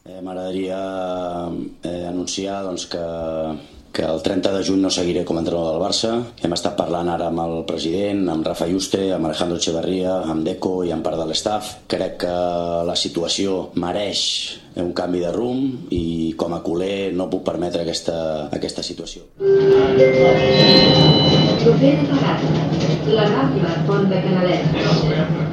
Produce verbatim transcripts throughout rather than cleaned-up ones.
Eh, m'agradaria eh, anunciar doncs, que, que el trenta de juny no seguiré com a entrenador del Barça. Hem estat parlant ara amb el president, amb Rafa Yuste, amb Alejandro Echeverría, amb Deco i amb part de l'estaf. Crec que la situació mereix un canvi de rumb i com a culer no puc permetre aquesta, aquesta situació. Procés pagat. La Rambla, Pont de Canalet.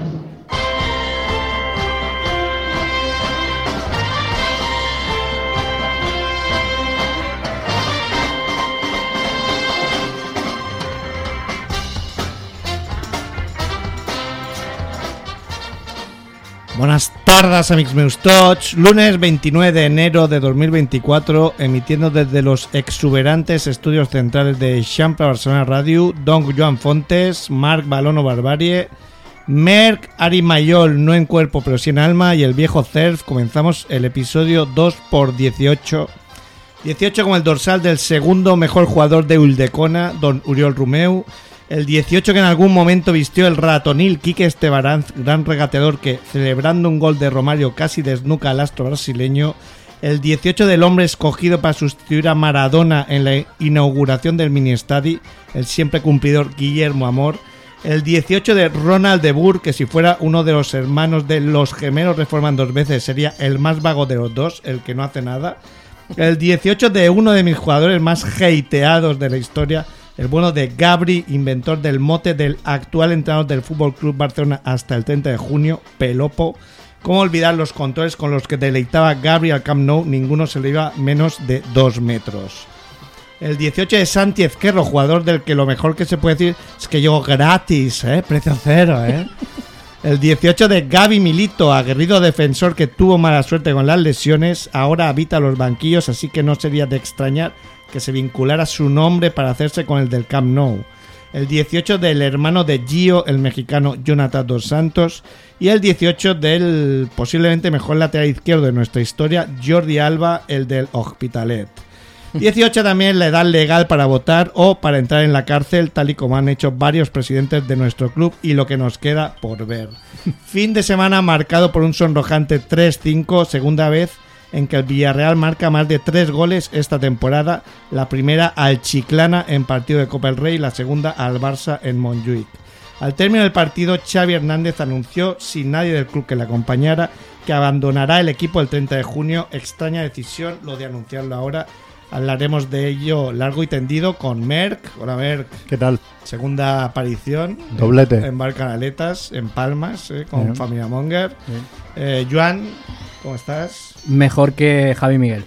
Buenas tardes, amics meus tots. Lunes veintinueve de enero de dos mil veinticuatro, emitiendo desde los exuberantes estudios centrales de Eixample Barcelona Radio, Don Joan Fontes, Marc Balono Barbarie, Merck, Ari Mayol, no en cuerpo pero sí en alma, y el viejo Cerf. Comenzamos el episodio dos por dieciocho. dieciocho con el dorsal del segundo mejor jugador de Uldecona, Don Uriol Romeu. El dieciocho que en algún momento vistió el ratonil Quique Estebaranz, gran regateador que, celebrando un gol de Romario, casi desnuca al astro brasileño. El dieciocho del hombre escogido para sustituir a Maradona en la inauguración del mini-estadi, el siempre cumplidor Guillermo Amor. El dieciocho de Ronald de Boer, que si fuera uno de los hermanos de los gemelos reforman dos veces, sería el más vago de los dos, el que no hace nada. El dieciocho de uno de mis jugadores más hateados de la historia, el bueno de Gabri, inventor del mote del actual entrenador del F C Barcelona hasta el treinta de junio, Pelopo. ¿Cómo olvidar los controles con los que deleitaba Gabri al Camp Nou? Ninguno se le iba menos de dos metros. El dieciocho de Santi Ezquerro, jugador del que lo mejor que se puede decir es que llegó gratis, ¿eh? Precio cero, ¿eh? El dieciocho de Gaby Milito, aguerrido defensor que tuvo mala suerte con las lesiones, ahora habita los banquillos, así que no sería de extrañar que se vinculara su nombre para hacerse con el del Camp Nou. El dieciocho del hermano de Gio, el mexicano Jonathan Dos Santos. Y el dieciocho del posiblemente mejor lateral izquierdo de nuestra historia, Jordi Alba, el del Hospitalet. dieciocho también la edad legal para votar o para entrar en la cárcel, tal y como han hecho varios presidentes de nuestro club y lo que nos queda por ver. Fin de semana marcado por un sonrojante tres cinco, segunda vez en que el Villarreal marca más de tres goles esta temporada, la primera al Chiclana en partido de Copa del Rey, la segunda al Barça en Montjuic. Al término del partido, Xavi Hernández anunció, sin nadie del club que le acompañara, que abandonará el equipo el treinta de junio. Extraña decisión lo de anunciarlo ahora. Hablaremos de ello largo y tendido con Merck. Hola Merck. ¿Qué tal? Segunda aparición. Doblete. En, en Barcanaletas, en Palmas, eh, con Bien. Familia Monger. Eh, Joan, ¿cómo estás? Mejor que Javi Miguel.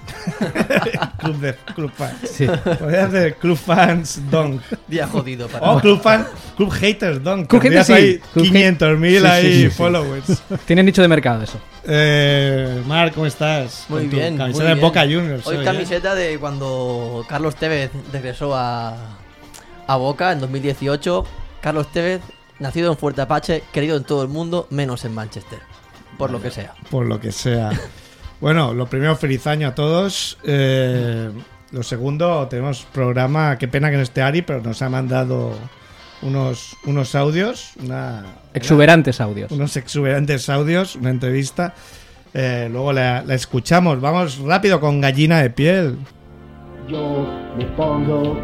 Club de Club Fans. Sí. Podría hacer Club Fans Dong. Día jodido para. Oh, Club Fan, Club Haters Dong. Club Haters, sí. quinientos mil sí, ahí sí, sí, followers. Sí. Tienen nicho de mercado eso. Eh, Marc, ¿cómo estás? Muy Con tu bien. Camiseta muy de bien. Boca Juniors. Hoy ¿eh? camiseta de cuando Carlos Tevez regresó a, a Boca en dos mil dieciocho. Carlos Tevez, nacido en Fuerte Apache, querido en todo el mundo, menos en Manchester. Por vale, lo que sea. Por lo que sea. Bueno, lo primero, feliz año a todos. Eh, lo segundo, tenemos programa. Qué pena que no esté Ari, pero nos ha mandado unos, unos audios. Una, exuberantes una, audios. Unos exuberantes audios, una entrevista. Eh, luego la, la escuchamos. Vamos rápido con Gallina de Piel. Yo me pongo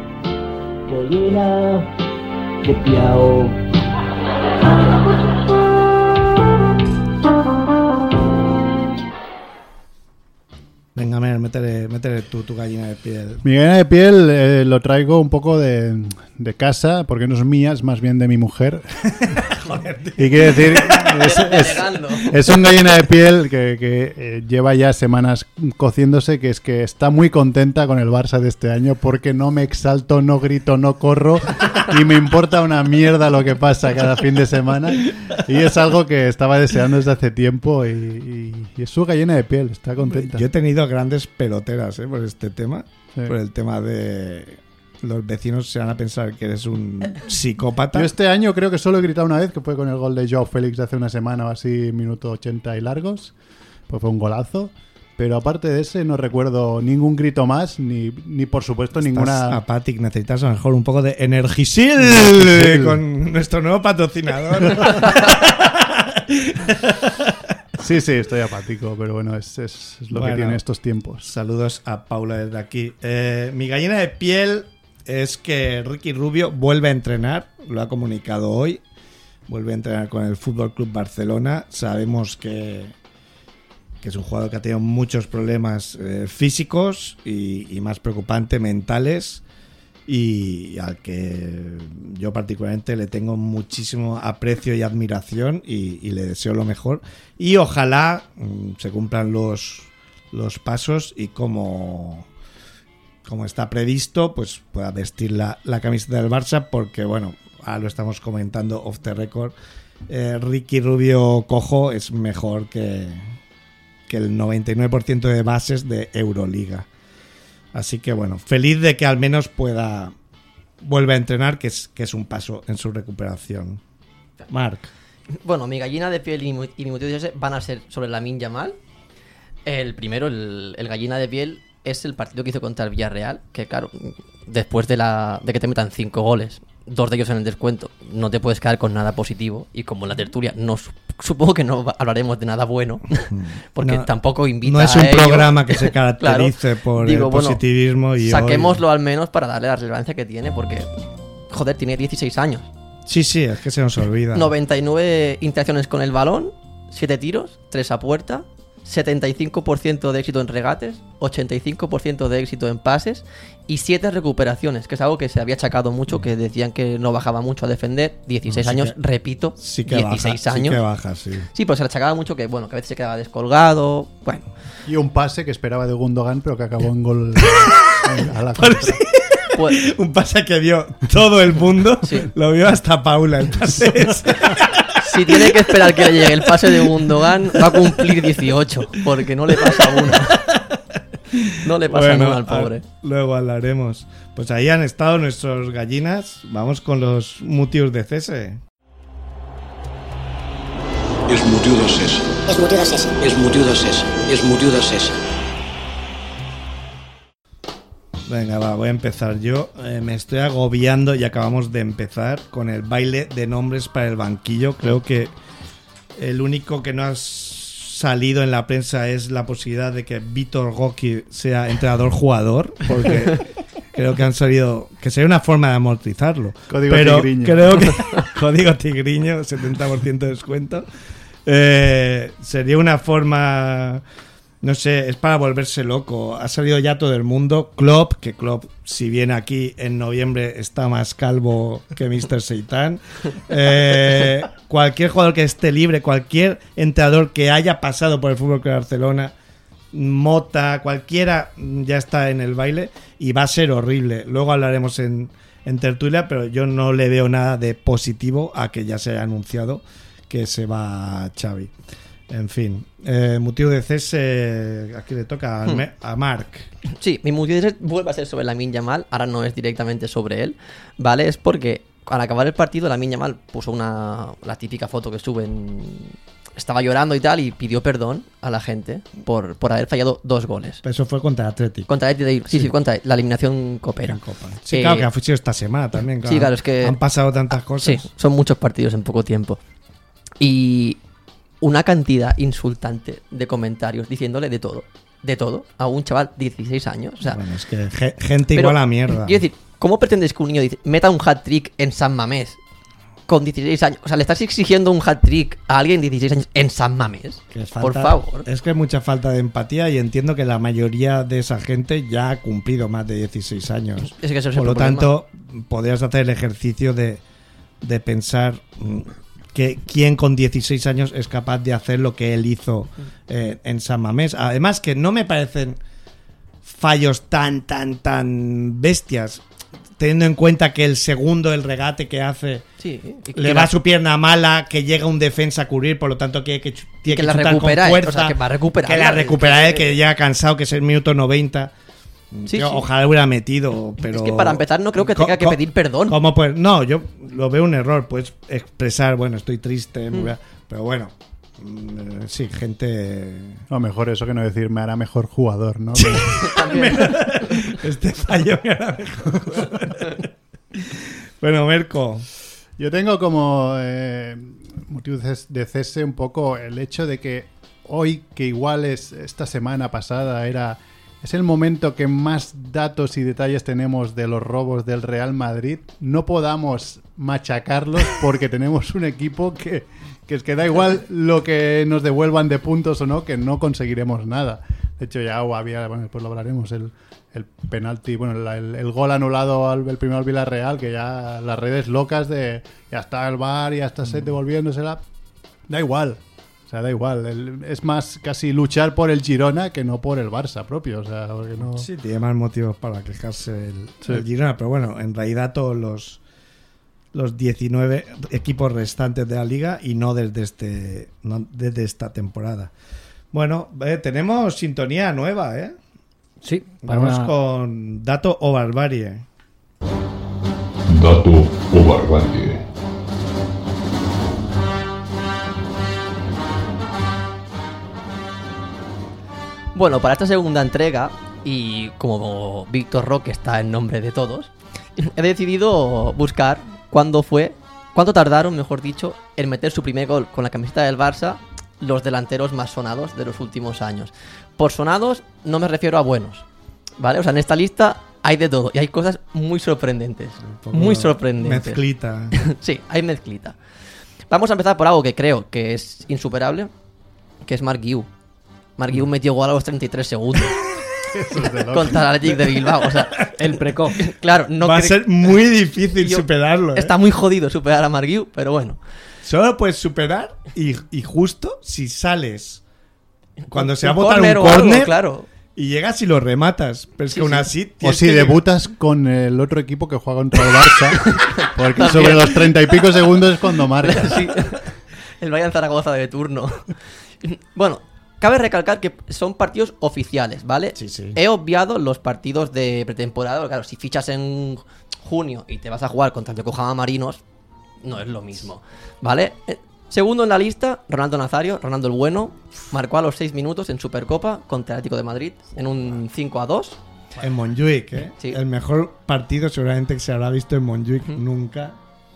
gallina de piel. Venga, Mer, métele, métele tu, tu gallina de piel. Mi gallina de piel eh, lo traigo un poco de, de casa, porque no es mía, es más bien de mi mujer. Joder, tío. Y quiere decir, es, es, es un gallina de piel que, que eh, lleva ya semanas cociéndose, que es que está muy contenta con el Barça de este año, porque no me exalto, no grito, no corro, y me importa una mierda lo que pasa cada fin de semana. Y es algo que estaba deseando desde hace tiempo, y, y, y es su gallina de piel, está contenta. Yo he tenido grandes peloteras ¿eh? por este tema, sí. Por el tema de los vecinos se van a pensar que eres un psicópata. Yo este año creo que solo he gritado una vez, que fue con el gol de Joao Félix de hace una semana o así, minuto ochenta y largos, pues fue un golazo. Pero aparte de ese no recuerdo ningún grito más, ni, ni por supuesto Estás ninguna... apático, necesitas a lo mejor un poco de Energisil con nuestro nuevo patrocinador. Sí, sí, estoy apático, pero bueno, es, es, es lo Bueno, que tiene estos tiempos. Saludos a Paula desde aquí. Eh, mi gallina de piel es que Ricky Rubio vuelve a entrenar, lo ha comunicado hoy. Vuelve a entrenar con el Fútbol Club Barcelona. Sabemos que, que es un jugador que ha tenido muchos problemas eh, físicos y, y más preocupante, mentales. Y al que yo particularmente le tengo muchísimo aprecio y admiración y, y le deseo lo mejor. Y ojalá mm, se cumplan los, los pasos y como, como está previsto, pues pueda vestir la, la camiseta del Barça, porque bueno, ahora lo estamos comentando off the record, eh, Ricky Rubio cojo es mejor que, que el noventa y nueve por ciento de bases de Euroliga. Así que bueno, feliz de que al menos pueda vuelve a entrenar, que es, que es un paso en su recuperación. Marc. Bueno, mi gallina de piel y mi, y mi motivo de ese van a ser sobre Lamine Yamal. El primero, el, el gallina de piel, es el partido que hizo contra el Villarreal, que claro, después de, la, de que te metan cinco goles, dos de ellos en el descuento, no te puedes quedar con nada positivo. Y como en la tertulia no supongo que no hablaremos de nada bueno, porque no, tampoco invita no es a un ello. programa que se caracterice Claro, por digo, el bueno, positivismo y saquémoslo hoy... al menos para darle la relevancia que tiene, porque joder, tiene dieciséis años, Sí, sí, es que se nos olvida. noventa y nueve interacciones con el balón, siete tiros, tres a puerta, setenta y cinco por ciento de éxito en regates, ochenta y cinco por ciento de éxito en pases y siete recuperaciones, que es algo que se había achacado mucho, que decían que no bajaba mucho a defender. dieciséis No, sí años, que- repito, Sí que dieciséis baja, años. Sí que baja, sí. Sí, pues se le achacaba mucho que, bueno, que a veces se quedaba descolgado. Bueno, Y un pase que esperaba de Gundogan, pero que acabó en gol a la Por contra. pues, Un pase que vio todo el mundo, Sí. lo vio hasta Paula, el pase ese. si tiene que esperar que le llegue el pase de Gundogan, va a cumplir dieciocho, porque no le pasa una. No le pasa Bueno, nada al pobre. a- luego hablaremos. Pues ahí han estado nuestros gallinas. Vamos con los mutius de Cese. És motiu de cessa. És motiu de cessa. És motiu de cessa. És motiu de cessa. Venga, va, voy a empezar yo. Eh, me estoy agobiando y acabamos de empezar con el baile de nombres para el banquillo. Creo que el único que no ha salido en la prensa es la posibilidad de que Vítor Goki sea entrenador-jugador, porque creo que han salido, que sería una forma de amortizarlo. Código Pero tigriño. creo que código tigriño, setenta por ciento de descuento. Eh, sería una forma, no sé, es para volverse loco. Ha salido ya todo el mundo. Klopp, que Klopp, si viene aquí en noviembre, está más calvo que míster Seitan. Eh, cualquier jugador que esté libre, cualquier entrenador que haya pasado por el Fútbol Club Barcelona, Mota, cualquiera ya está en el baile y va a ser horrible. Luego hablaremos en, en tertulia, pero yo no le veo nada de positivo a que ya se haya anunciado que se va Xavi. En fin, eh, motivo de cese, aquí le toca a, Hmm. Me- a Marc. Sí, mi motivo de- vuelve a ser sobre Lamine Yamal. Ahora no es directamente sobre él, ¿vale? Es porque al acabar el partido Lamine Yamal puso una la típica foto que suben. Estaba llorando y tal y pidió perdón a la gente por, por haber fallado dos goles. Eso fue contra el Atlético. Contra el sí, sí, Sí. contra la eliminación copera. En Copa. Sí, Eh, claro, que ha sido esta semana también. sí, claro, es que- han pasado tantas cosas. Sí, son muchos partidos en poco tiempo. Y una cantidad insultante de comentarios diciéndole de todo, de todo, a un chaval de dieciséis años. O sea, Bueno, es que ge- gente pero, igual a mierda. Quiero decir, ¿cómo pretendes que un niño dice, meta un hat-trick en San Mamés con dieciséis años? O sea, le estás exigiendo un hat-trick a alguien de dieciséis años en San Mamés. Que es Por falta- favor. Es que hay mucha falta de empatía y entiendo que la mayoría de esa gente ya ha cumplido más de dieciséis años. Es que eso es Por el lo problema. tanto, podrías hacer el ejercicio de, de pensar mm, que quién con dieciséis años es capaz de hacer lo que él hizo eh, en San Mamés. Además que no me parecen fallos tan, tan, tan bestias, teniendo en cuenta que el segundo, el regate que hace... Sí, y Le que va la- a su pierna mala, que llega un defensa a cubrir, por lo tanto que, que, tiene que que la chutar recupera, con eh, fuerza, o sea, que va a recuperar. que la recupera él, que llega cansado, que es el minuto noventa. Sí, Yo sí. Ojalá hubiera metido, pero... Es que para empezar no creo que Co- tenga que co- pedir perdón. ¿Cómo pues? No, yo lo veo un error. Puedes expresar, bueno, estoy triste, Mm. pero bueno, mm, sí, gente... O mejor eso que no decir me hará mejor jugador, ¿no? Este fallo me hará mejor. Bueno, Merco. Yo tengo como eh, motivo de ces- de cese un poco el hecho de que hoy, que igual es esta semana pasada, era es el momento que más datos y detalles tenemos de los robos del Real Madrid, no podamos machacarlos porque tenemos un equipo que, que es que da igual lo que nos devuelvan de puntos o no, que no conseguiremos nada. De hecho, ya había, bueno, después lo hablaremos, el, el penalti, bueno, el, el, el gol anulado al el primero al Villarreal, que ya las redes locas de ya está el V A R, ya está Set devolviéndosela. Da igual. O sea, da igual. El, es más casi luchar por el Girona que no por el Barça propio. O sea, porque no... Sí, tiene más motivos para quejarse el, Sí. el Girona. Pero bueno, en realidad todos los, los diecinueve equipos restantes de la liga y no desde, este, no desde esta temporada. Bueno, eh, tenemos sintonía nueva, ¿eh? Sí, para Vamos una- con Dato o Barbarie. Dato o barbarie. Bueno, para esta segunda entrega, y como Víctor Roque está en nombre de todos, he decidido buscar cuándo fue, cuánto tardaron, mejor dicho, en meter su primer gol con la camiseta del Barça los delanteros más sonados de los últimos años. Por sonados no me refiero a buenos, ¿vale? O sea, en esta lista hay de todo y hay cosas muy sorprendentes, muy sorprendentes. Mezclita. Sí, hay mezclita. Vamos a empezar por algo que creo que es insuperable, que es Marc Guiu. Marc Guiu metió gol a los treinta y tres segundos Eso es de loco. contra el Athletic de Bilbao. O sea, El precoz. claro, no Va a cre- ser muy difícil Yo- superarlo, ¿eh? Está muy jodido superar a Marc Guiu, pero bueno. Solo lo puedes superar y, y justo si sales cuando se va a Un botar un córner o algo, córner claro. y llegas y lo rematas. Pero es Sí, que aún sí. así... O tienes si que- debutas con el otro equipo que juega contra el Barça, porque También. sobre los treinta y pico segundos es cuando marcas. Sí. El Bayern Zaragoza de turno. Bueno, cabe recalcar que son partidos oficiales, ¿vale? Sí, sí. He obviado los partidos de pretemporada, porque claro, si fichas en junio y te vas a jugar contra el Yokohama Marinos, no es lo mismo, ¿vale? Eh, Segundo en la lista, Ronaldo Nazario, Ronaldo el Bueno, marcó a los seis minutos en Supercopa contra el Atlético de Madrid en un cinco a dos. En Montjuic, ¿eh? Sí. El mejor partido seguramente que se habrá visto en Montjuic nunca.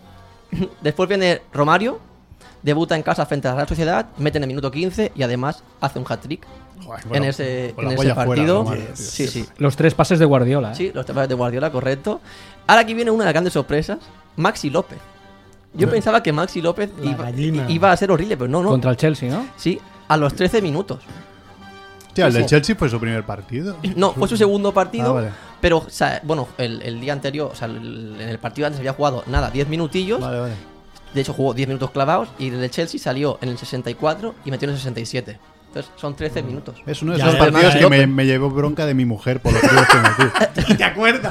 Después viene Romario, debuta en casa frente a la Real Sociedad, mete en el minuto quince y además hace un hat-trick Bueno, en ese, con en la ese polla fuera, partido. Romario, tío. Sí, sí. Los tres pases de Guardiola. ¿eh? Sí, los temporadas de Guardiola, correcto. Ahora aquí viene una de las grandes sorpresas, Maxi López. Yo pensaba que Maxi López La iba, gallina. iba a ser horrible, pero no, no. Contra el Chelsea, ¿no? Sí, a los trece minutos. Hostia, el Sí, del sí. Chelsea fue su primer partido. No, fue su segundo partido, Ah, vale. pero, o sea, bueno, el, el día anterior, o sea, el- en el partido antes había jugado, nada, diez minutillos. Vale, vale. De hecho, jugó diez minutos clavados y el de Chelsea salió en el sesenta y cuatro y metió en el sesenta y siete. Entonces, son trece minutos. Es uno de Ya, esos ya, partidos ya, que ya. me, me llevó bronca de mi mujer por los tiros que metí. ¿Te acuerdas?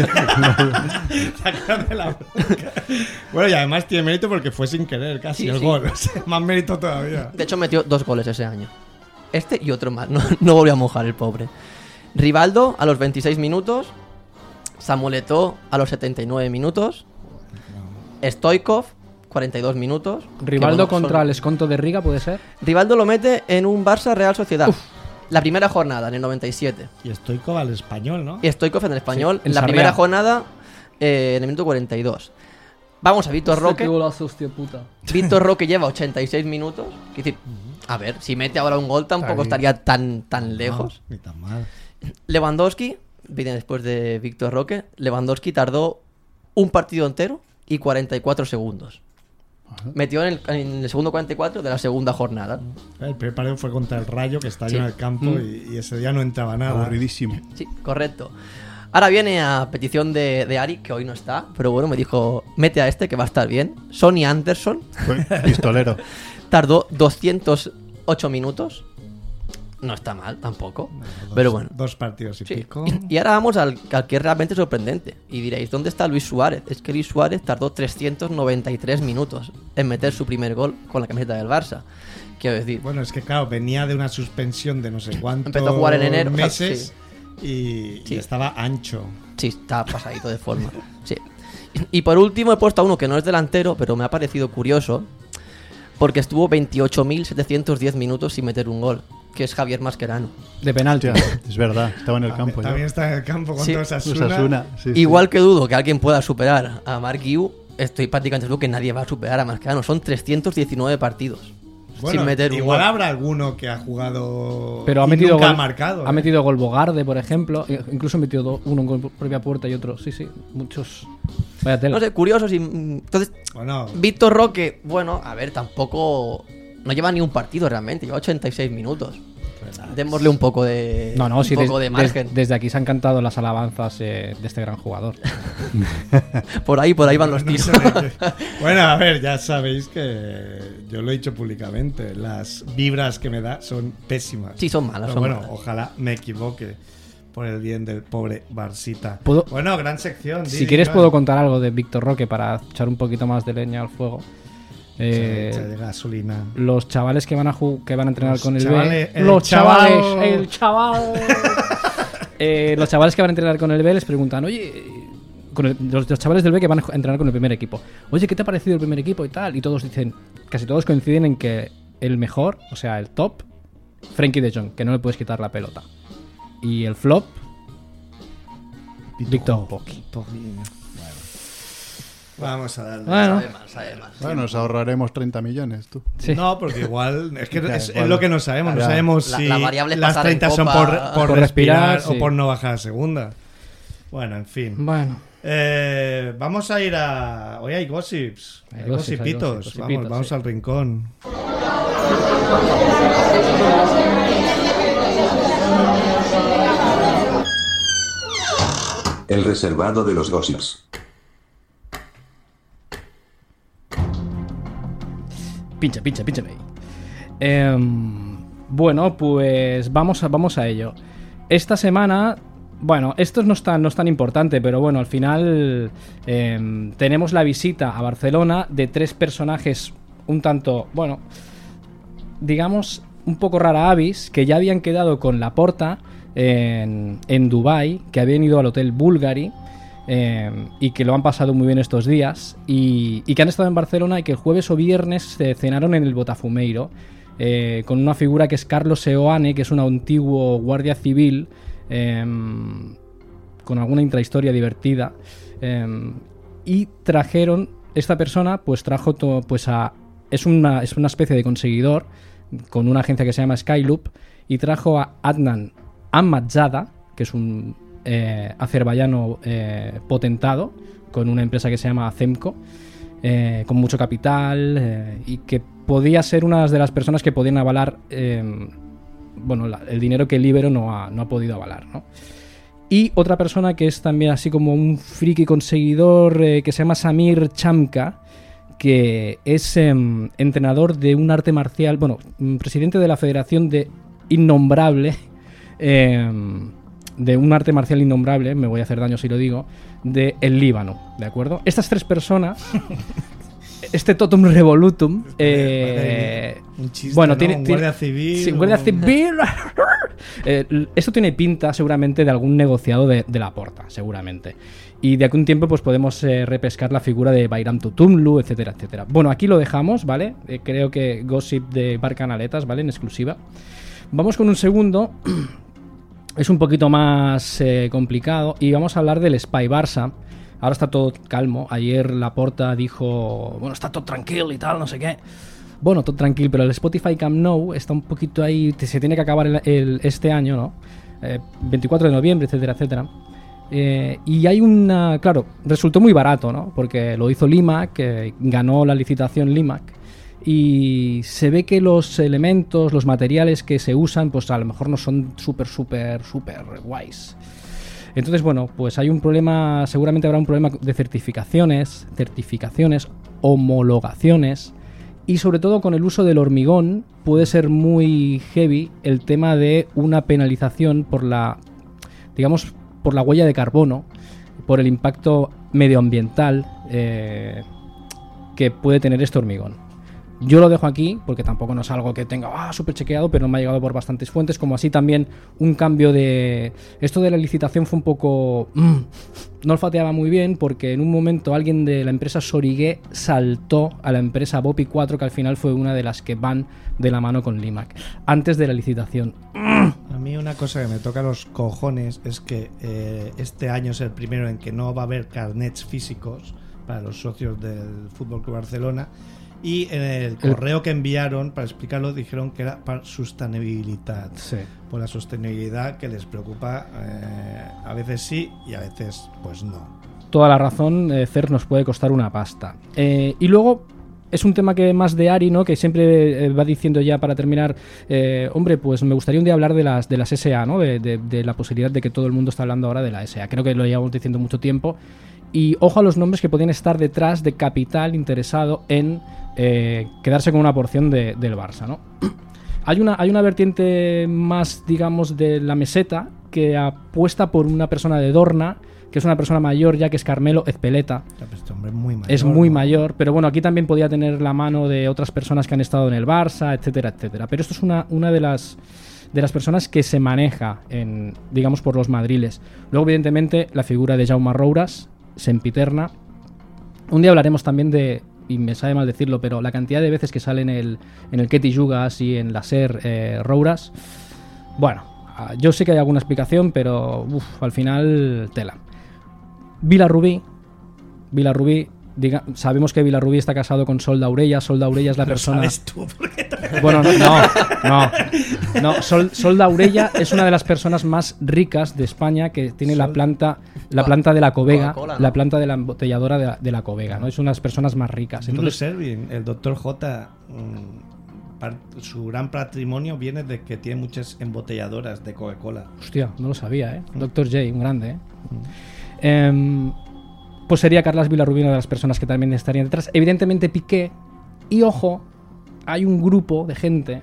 ¿Te acuerdas de la bronca? Bueno, y además tiene mérito porque fue sin querer casi Sí, el sí. gol. O sea, más mérito todavía. De hecho, metió dos goles ese año. Este y otro más. No, no volvió a mojar el pobre. Rivaldo a los veintiséis minutos. Samuel Eto'o a los setenta y nueve minutos. Stoikov, cuarenta y dos minutos. Rivaldo Que, bueno, contra son- el Esconto de Riga, ¿puede ser? Rivaldo lo mete en un Barça Real Sociedad. La primera jornada, en el noventa y siete. Y Stoikov al español, ¿no? Y Stoikov en el español. Sí, en la Sarriá. primera jornada, eh, en el minuto cuarenta y dos. Vamos a Víctor Roque. Víctor Roque lleva ochenta y seis minutos. Es decir, a ver, si mete ahora un gol tampoco bien. estaría tan, tan lejos. No, ni tan mal. Lewandowski, viene después de Víctor Roque. Lewandowski tardó un partido entero y cuarenta y cuatro segundos. Metió en el, en el segundo cuarenta y cuatro de la segunda jornada. El primer partido fue contra el Rayo, que está Sí. en el campo, y, y ese día no entraba nada. Aburridísimo. Sí, correcto. Ahora viene a petición de, de Ari, que hoy no está, pero bueno, me dijo, mete a este que va a estar bien. Sonny Anderson Fue pistolero. tardó doscientos ocho minutos. No está mal tampoco, Dos- pero bueno. Dos partidos y Sí. pico. Y ahora vamos al, al que es realmente sorprendente. Y diréis, ¿dónde está Luis Suárez? Es que Luis Suárez tardó trescientos noventa y tres minutos en meter su primer gol con la camiseta del Barça. Quiero decir, Bueno, es que claro, venía de una suspensión de no sé cuántos Empezó a jugar en enero, o sea, meses y, Sí. y estaba ancho. sí, está pasadito de forma. Sí. Y por último he puesto a uno que no es delantero, pero me ha parecido curioso, porque estuvo veintiocho mil setecientos diez minutos sin meter un gol, que es Javier Mascherano. De penalti. Hostia, es verdad, estaba en el campo. ya. También está en el campo con Sí. todos Osasuna. Osasuna, sí, sí. Igual que dudo que alguien pueda superar a Marc Guiu, estoy prácticamente seguro que nadie va a superar a Mascherano. Son trescientos diecinueve partidos Bueno, sin meter un igual gol. habrá alguno que ha jugado Pero ha y metido nunca gol, ha marcado. ha ¿eh? metido gol Bogarde, por ejemplo. Incluso ha metido do- uno con propia puerta y otro. Sí, sí, muchos. Vaya tela. No sé, curioso. Si, entonces, Bueno, Víctor Roque, bueno, a ver, tampoco. No lleva ni un partido realmente, lleva ochenta y seis minutos. Démosle un poco de. No, no, un sí, poco des- de margen. des- desde aquí se han cantado las alabanzas eh, de este gran jugador. Por ahí, por ahí van los no tiros. sé de qué. Bueno, a ver, ya sabéis que yo lo he dicho públicamente. Las vibras que me da son pésimas. Sí, son malas, Pero son bueno, malas. ojalá me equivoque por el bien del pobre Barsita. ¿Puedo- Bueno, gran sección. Si Didi, quieres Iván. puedo contar algo de Víctor Roque para echar un poquito más de leña al fuego. Eh, Echa de gasolina. los chavales que van a ju- que van a entrenar Los con el chavales, B, el los chaval. chavales, el chaval. Eh, los chavales que van a entrenar con el B les preguntan, oye, con el- los, los chavales del B que van a entrenar con el primer equipo, oye, ¿qué te ha parecido el primer equipo y tal? Y todos dicen, casi todos coinciden en que el mejor, o sea, el top, Frenkie de Jong, que no le puedes quitar la pelota. Y el flop, Víctor Roque. Vamos a darle. Bueno, Sabe mal, sabe mal. Bueno, nos ahorraremos treinta millones, tú. sí. No, porque igual es que Ya, es, es igual. lo que no sabemos. No Ya. sabemos La- si la variable es las pasar en treinta son Copa- por, por, por respirar, respirar, sí. o por no bajar a segunda. Bueno, en fin. Bueno. Eh, vamos a ir a. Hoy hay gossips. Hay Hay gossips, hay gossipitos. gossips, Vamos, gossipitos, vamos sí. al rincón. El reservado de los gossips. Pincha, pincha, pincha ahí. Em, bueno, pues vamos a, vamos a ello. Esta semana, bueno, esto no es tan, no es tan importante, pero bueno, al final em, tenemos la visita a Barcelona de tres personajes un tanto, bueno, digamos, un poco rara avis, que ya habían quedado con Laporta en, en Dubái, que habían ido al Hotel Bulgari. Eh, y que lo han pasado muy bien estos días y, y que han estado en Barcelona y que el jueves o viernes se cenaron en el Botafumeiro eh, con una figura que es Carlos Seoane, que es un antiguo guardia civil eh, con alguna intrahistoria divertida eh, y trajeron, esta persona pues trajo to, pues a, es una, es una especie de conseguidor con una agencia que se llama Skyloop y trajo a Adnan Ahmadzada, que es un Eh, azerbaiyano eh, potentado con una empresa que se llama Zemco, eh, con mucho capital eh, y que podía ser una de las personas que podían avalar eh, bueno, la, el dinero que el Ibero no ha, no ha podido avalar, ¿no? Y otra persona que es también así como un friki conseguidor eh, que se llama Samir Chamka, que es eh, entrenador de un arte marcial, bueno, presidente de la Federación de Innombrable, eh, de un arte marcial innombrable, me voy a hacer daño si lo digo, de el Líbano, ¿de acuerdo? Estas tres personas, este totum revolutum, eh, Un chiste, bueno, ¿no? tiene, Un tiene- guardia civil. sí, un guardia un- civil. Eh, esto tiene pinta seguramente de algún negociado de, de Laporta, seguramente. Y de aquí a un tiempo pues podemos eh, repescar la figura de Bayram Tutumlu, etcétera, etcétera. Bueno, aquí lo dejamos, ¿vale? Eh, creo que gossip de Bar Canaletas, ¿vale? En exclusiva. Vamos con un segundo. Es un poquito más eh, complicado y vamos a hablar del Spy Barça. Ahora está todo calmo. Ayer Laporta dijo, bueno, está todo tranquilo y tal, no sé qué. Bueno, todo tranquilo, pero el Spotify Camp Nou está un poquito ahí, te- se tiene que acabar el, el- este año, ¿no? Eh, veinticuatro de noviembre, etcétera, etcétera. Eh, y hay una, claro, resultó muy barato, ¿no? Porque lo hizo Limac, que ganó la licitación Limac. Y se ve que los elementos, los materiales que se usan, pues a lo mejor no son súper, súper, súper guays. Entonces, bueno, pues hay un problema, seguramente habrá un problema de certificaciones, certificaciones, homologaciones y sobre todo con el uso del hormigón puede ser muy heavy el tema de una penalización por la, digamos, por la huella de carbono, por el impacto medioambiental eh, que puede tener este hormigón. Yo lo dejo aquí porque tampoco no es algo que tenga ah, súper chequeado, pero me ha llegado por bastantes fuentes, como así también un cambio de... Esto de la licitación fue un poco... Mm, no olfateaba muy bien porque en un momento alguien de la empresa Sorigué saltó a la empresa Bopi cuatro, que al final fue una de las que van de la mano con Limac, antes de la licitación. A mí una cosa que me toca los cojones es que eh, este año es el primero en que no va a haber carnets físicos para los socios del F C Barcelona Y en el correo que enviaron para explicarlo dijeron que era para sostenibilidad. Sí. Por la sostenibilidad que les preocupa, eh, a veces sí y a veces pues no. Toda la razón, eh, C E R nos puede costar una pasta. Eh, y luego es un tema que más de Ari, ¿no? Que siempre eh, va diciendo ya para terminar, eh, hombre, pues me gustaría un día hablar de las de las S A, ¿no? De, de, de la posibilidad de que todo el mundo está hablando ahora de la S A. Creo que lo llevamos diciendo mucho tiempo. Y ojo a los nombres que podrían estar detrás de capital interesado en eh, quedarse con una porción de, del Barça, ¿no? Hay una, hay una vertiente más, digamos, de la meseta que apuesta por una persona de Dorna, que es una persona mayor ya, que es Carmelo Ezpeleta. Este hombre es muy mayor, es muy ¿no? mayor, pero bueno, aquí también podía tener la mano de otras personas que han estado en el Barça, etcétera, etcétera. Pero esto es una, una de las de las personas que se maneja, en, digamos, por los madriles. Luego, evidentemente, la figura de Jaume Rouras, sempiterna. Un día hablaremos también de, y me sabe mal decirlo, pero la cantidad de veces que sale en el, en el Ketty Yugas y en la SER eh, Rouras. Bueno, yo sé que hay alguna explicación, pero uf, al final tela. Vilarrubí, Vilarrubí, diga, sabemos que Vilarrubí está casado con Sol Daurella. Sol Daurella es la persona. ¿Sabes tú por qué te... Bueno, no, no, no, no. Sol, Sol Daurella es una de las personas más ricas de España, que tiene Sol... la planta, la planta de la Covega, ¿no? La planta de la embotelladora de la, de la Covega, ¿no? Es una de las personas más ricas. Entonces, Servin, el doctor J, mmm, par, su gran patrimonio viene de que tiene muchas embotelladoras de Coca-Cola. Hostia, no lo sabía, ¿eh? Mm. doctor J, un grande, ¿eh? Mm. Eh, pues sería Carles Vilarrubí una de las personas que también estarían detrás. Evidentemente Piqué. Y ojo, hay un grupo de gente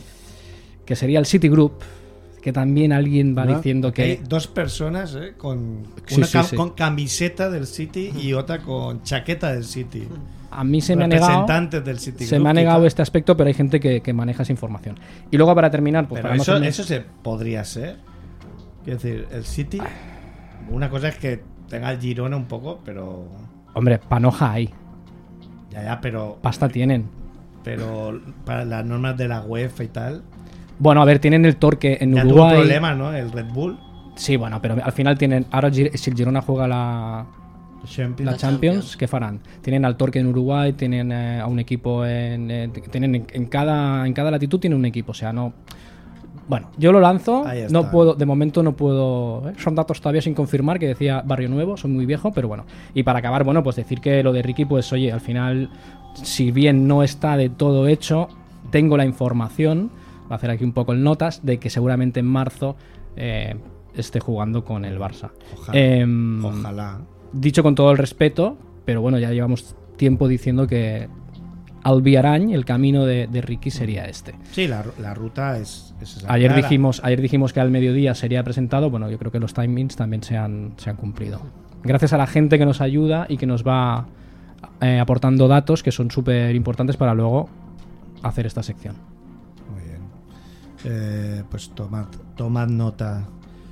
que sería el City Group, que también alguien va ¿no? diciendo que... Hay dos personas eh, con sí, una sí, cam sí. con camiseta del City y otra con chaqueta del City. A mí se me ha negado, representantes del City se Group, me ha negado quizá. este aspecto, pero hay gente que, que maneja esa información. Y luego, para terminar, pues pero para eso, no hacerme... eso se podría ser. Quiero decir, el City, una cosa es que tenga el Girona un poco, pero... Hombre, panoja hay. Ya, ya, pero... Pasta tienen. Pero para las normas de la UEFA y tal... Bueno, a ver, tienen el Torque en ya Uruguay. tuvo problema, ¿no? El Red Bull. Sí, bueno, pero al final tienen... Ahora, si el Girona juega la... Champions. La Champions, ¿qué farán? Tienen al Torque en Uruguay, tienen eh, a un equipo en... Eh, tienen en, en, cada, en cada latitud tienen un equipo, o sea, no... Bueno, yo lo lanzo, no puedo, de momento no puedo, ¿eh? Son datos todavía sin confirmar, que decía Barrio Nuevo, soy muy viejo, pero bueno. Y para acabar, bueno, pues decir que lo de Ricky, pues oye, al final, si bien no está de todo hecho, tengo la información, voy a hacer aquí un poco el notas, de que seguramente en marzo eh, esté jugando con el Barça. Ojalá. Eh, Ojalá. Dicho con todo el respeto, pero bueno, ya llevamos tiempo diciendo que Albiarany, el camino de, de Ricky sería este. Sí, la, la ruta es, es esa. Ayer clara. dijimos, ayer dijimos que al mediodía sería presentado. Bueno, yo creo que los timings también se han, se han cumplido. Gracias a la gente que nos ayuda y que nos va eh, aportando datos que son súper importantes para luego hacer esta sección. Muy bien. Eh, pues tomad, tomad nota.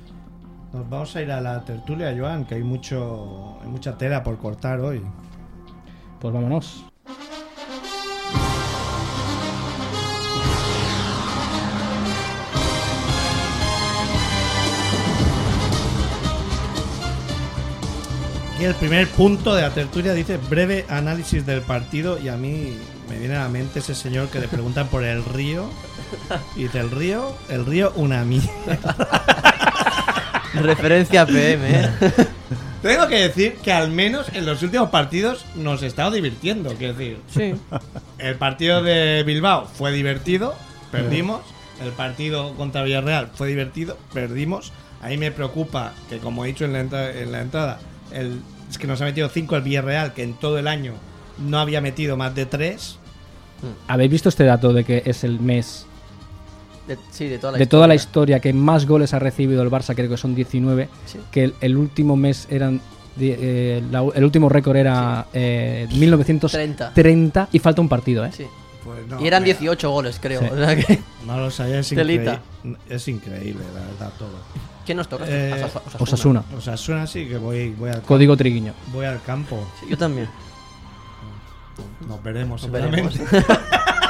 Nos vamos a ir a la tertulia, Joan, que hay mucho, hay mucha tela por cortar hoy. Pues vámonos. Y el primer punto de la tertulia dice breve análisis del partido, y a mí me viene a la mente ese señor que le preguntan por el río y dice el río, el río una mierda. Referencia a P M, ¿eh? Tengo que decir que al menos en los últimos partidos nos estamos divirtiendo, quiero decir. Sí. El partido de Bilbao fue divertido, perdimos. El partido contra Villarreal fue divertido, perdimos. Ahí me preocupa que, como he dicho en la, entra en la entrada, el, es que nos ha metido cinco el Villarreal, que en todo el año no había metido más de tres. ¿Habéis visto este dato de que es el mes de, sí, de, toda la, de historia. toda la historia que más goles ha recibido el Barça? Creo que son diecinueve. Sí. Que el, el último mes eran eh, la, el último récord era sí. eh, mil novecientos treinta y falta un partido, ¿eh? Sí. Pues no, y eran mira. dieciocho goles, creo. Sí. O sea que... No lo sabía, es, increíble, es increíble, la verdad, todo. ¿Quién nos toca? Eh, Osasuna. Osasuna, sí, que voy, voy al Código Triguiño. Voy al campo. Sí, yo también. Nos veremos, Nos veremos.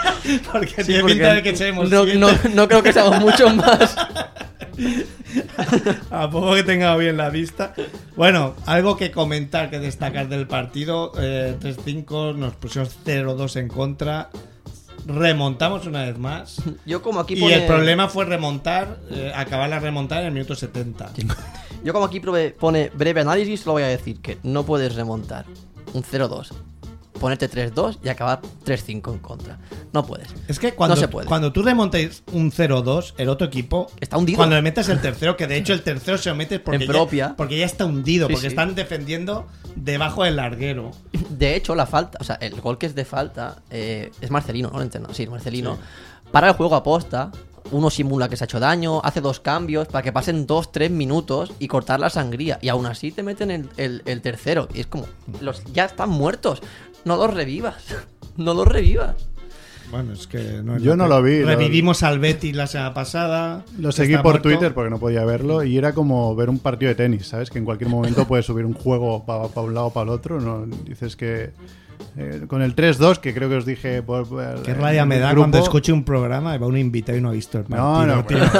Porque sí, tiene pinta de que echemos no, no, no creo que seamos muchos más. a poco que tenga bien la vista. Bueno, algo que comentar, que destacar del partido. eh, tres cinco, nos pusimos cero dos en contra. Remontamos una vez más. Yo como aquí Y pone... el problema fue remontar, eh, acabar la remontada en el minuto setenta. Yo como aquí prove- pone breve análisis, lo voy a decir, que no puedes remontar un cero dos, ponerte tres dos y acabar tres cinco en contra. No puedes. Es que cuando, No se puede. cuando tú remontas un cero dos, el otro equipo Está hundido. Cuando le metes el tercero, que de hecho el tercero se lo metes porque, En propia. Ya, porque ya está hundido, Sí, porque sí. están defendiendo debajo del larguero. De hecho, la falta, o sea, el gol que es de falta eh, es Marcelino, ¿no lo entiendo? Sí, Marcelino. Para el juego aposta, uno simula que se ha hecho daño, hace dos cambios para que pasen dos, tres minutos y cortar la sangría. Y aún así te meten el, el, el tercero. Y es como, los ya están muertos. No los revivas. No los revivas. Bueno, es que no es Yo no que- lo vi, lo- Revivimos al Betis la semana pasada. Lo seguí está por muerto. Twitter porque no podía verlo y era como ver un partido de tenis, ¿sabes? Que en cualquier momento puedes subir un juego para un lado o para el otro. ¿No? Dices que eh, con el tres dos, que creo que os dije... Por, por- Qué en rabia me el da grupo- cuando escuche un programa y va un invitado y no ha visto el partido. No, no, tío. bueno.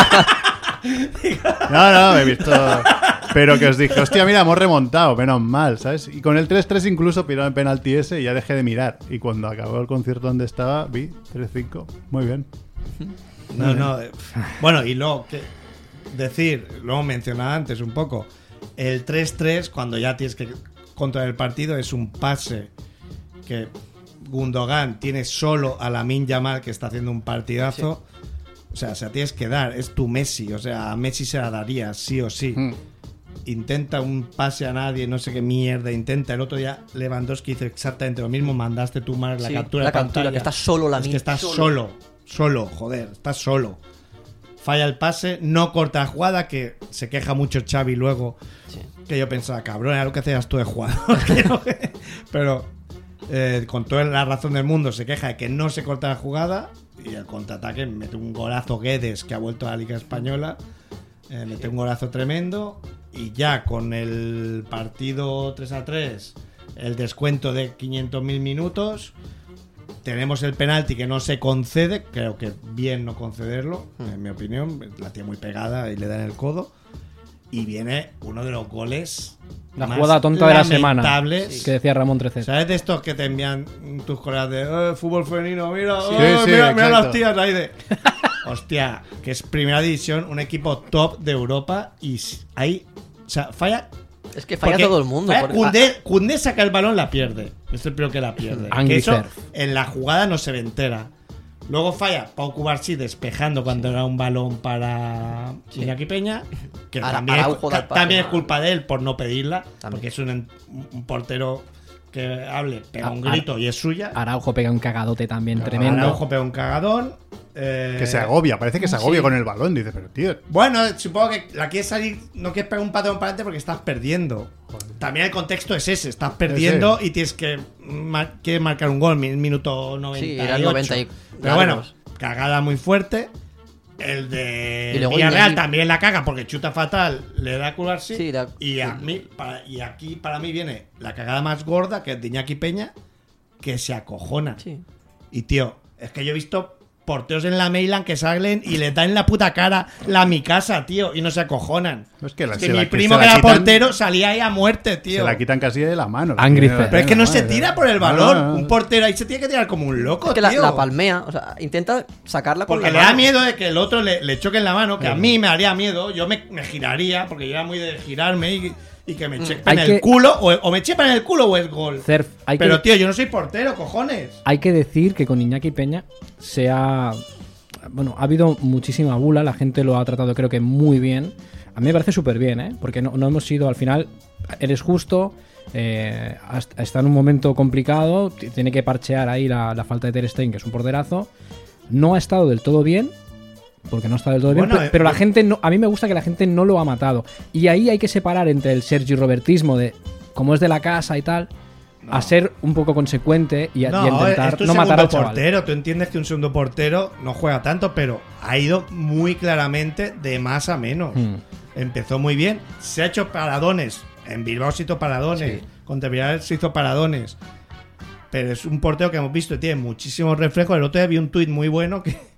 No, no, me he visto... Pero que os dije, hostia, mira, hemos remontado, menos mal, ¿sabes? Y con el tres tres incluso pidieron el penalti ese y ya dejé de mirar. Y cuando acabó el concierto donde estaba, vi tres cinco. Muy bien. No, no. eh, Bueno, y luego, que decir, lo hemos mencionado antes un poco, el tres tres, cuando ya tienes que controlar el partido, es un pase que Gundogan tiene solo a Lamine Yamal, que está haciendo un partidazo. O sea, se la tienes que dar, es tu Messi. O sea, a Messi se la daría, sí o sí. Mm. Intenta un pase a nadie, no sé qué mierda intenta. El otro día Lewandowski hizo exactamente lo mismo. Mandaste tú, Marc, la Sí, captura la de captura, pantalla. que está solo Lamine, Es que estás solo. solo. Solo, joder, estás solo. Falla el pase, no corta la jugada, que se queja mucho Xavi luego. Sí. Que yo pensaba, cabrón, era lo que hacías tú de jugador. Que no- Pero eh, con toda la razón del mundo se queja de que no se corta la jugada. Y el contraataque mete un golazo Guedes, que ha vuelto a la Liga Española. Eh, mete un golazo tremendo. Y ya con el partido tres a tres, el descuento de quinientos mil minutos, tenemos el penalti que no se concede. Creo que bien no concederlo, en mi opinión. La tiene muy pegada y le da en el codo. Y viene uno de los goles La más jugada tonta de la semana. lamentables. Que decía Ramón trece. ¿Sabes de estos que te envían tus colegas de eh, fútbol femenino? Mira, Sí, eh, sí, mira, mira exacto. las tías ahí de. Hostia, que es primera división, un equipo top de Europa y s- ahí. O sea, falla. Es que falla porque todo el mundo. falla porque- Koundé, Koundé saca el balón, la pierde. Es el primero que la pierde. Angry Que eso Surf. en la jugada no se ve entera. Luego falla Pau Cubarsí despejando cuando era un balón para Iñaki Peña. Que Ara- también, es, Araujo da el ta- pase, también es ¿no? culpa de él por no pedirla. También. Porque es un, un portero que hable, pega un A- grito y es suya. Araujo pega un cagadote también tremendo. Araujo pega un cagadón. eh, Que se agobia, parece que se agobia sí. con el balón. Dice, pero tío, Bueno, supongo que la quieres salir, no quieres pegar un patón para adelante porque estás perdiendo. También el contexto es ese, estás perdiendo y tienes que mar- quieres marcar un gol, min- minuto noventa y ocho. Sí, era el noventa y Pero bueno, largos. cagada muy fuerte. El de Y luego Villarreal Iñaki- también la caga porque chuta fatal, le da a Cubarsí. Sí, la- y, a mí, para- y aquí para mí viene la cagada más gorda, que es de Iñaki Peña, que se acojona. Sí. Y tío, es que yo he visto porteros en la Mailand que salen y le dan en la puta cara la mi casa, tío, y no se acojonan. Es que la- Es que se mi la- que primo se que la era quitan- portero salía ahí a muerte, tío. se la quitan casi de la mano. Angry Tiene- Fair. Pero es que no se madre. tira por el No, balón. no, no. Un portero ahí se tiene que tirar como un loco, Es que la, tío. la palmea, o sea, intenta sacarla con Porque la le da mano. miedo de que el otro le, le choque en la mano, que a mí me haría miedo. Yo me, me giraría, porque yo era muy de girarme y, y que me chepen Hay el que- culo. O, o me chepen el culo o es gol. Cerf, hay Pero, que, tío, yo no soy portero, cojones. hay que decir que con Iñaki Peña se ha. Bueno, ha habido muchísima bula, la gente lo ha tratado creo que muy bien. A mí me parece súper bien, ¿eh? Porque no, no hemos sido, al final, eres justo, eh, hasta- está en un momento complicado, t- tiene que parchear ahí la, la falta de Ter Stegen, que es un porterazo. No ha estado del todo bien, porque no está del todo bien, Bueno, pe- eh, pero la eh. gente no, a mí me gusta que la gente no lo ha matado. Y ahí hay que separar entre el Sergi Robertismo de como es de la casa y tal, a ser un poco consecuente y a, y a No, intentar es tu no matar segundo al chaval. portero. Tú entiendes que un segundo portero no juega tanto, pero ha ido muy claramente de más a menos. Hmm. Empezó muy bien. Se ha hecho paradones. En Bilbao se hizo paradones. Sí. Contra Villarreal se hizo paradones. Pero es un portero que hemos visto y tiene muchísimos reflejos. El otro día vi un tuit muy bueno que,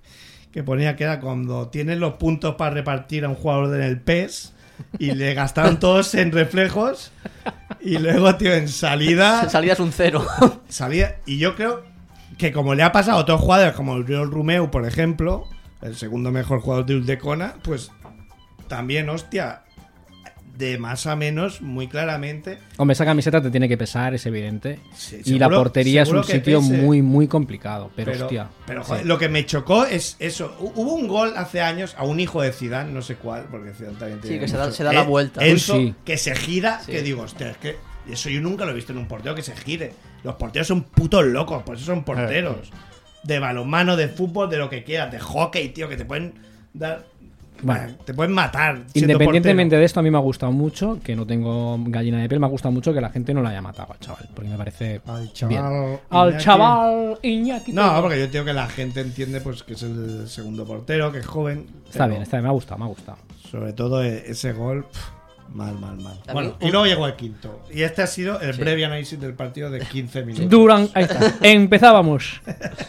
que ponía que era cuando tienes los puntos para repartir a un jugador en el P E S y le gastaron todos en reflejos y luego, tío, en salida... En salida es un cero. Salida, y yo creo que como le ha pasado a otros jugadores, como el Oriol Romeu, por ejemplo, el segundo mejor jugador de Uldecona, pues también, hostia... de más a menos, muy claramente. Hombre, esa camiseta te tiene que pesar, es evidente. Sí, y seguro, la portería es un que sitio pese. muy, muy complicado. Pero, Pero, hostia. pero sí. joder, lo que me chocó es eso. Hubo un gol hace años a un hijo de Zidane, no sé cuál, porque Zidane también tiene Sí, que se da, mucho- se da la Eh, vuelta. Eso, Uy, sí. que se gira, Sí. que digo, hostia, es que eso yo nunca lo he visto en un portero, que se gire. Los porteros son putos locos, por eso son porteros. De balonmano, de fútbol, de lo que quieras, de hockey, tío, que te pueden dar... Bueno. te pueden matar. siendo Independientemente portero. de esto, a mí me ha gustado mucho, que no tengo gallina de piel, me ha gustado mucho que la gente no la haya matado al chaval, porque me parece Al chaval bien. Al Iñaki. chaval Iñaki. No, porque yo tengo que la gente entiende pues que es el segundo portero, que es joven. Está pero bien, está bien, me ha gustado, me ha gustado. Sobre todo e- ese gol, pff, mal, mal, mal. También Bueno, un- y luego llegó el quinto. Y este ha sido el Sí. breve análisis del partido de quince minutos. Durán, ahí está. Empezábamos.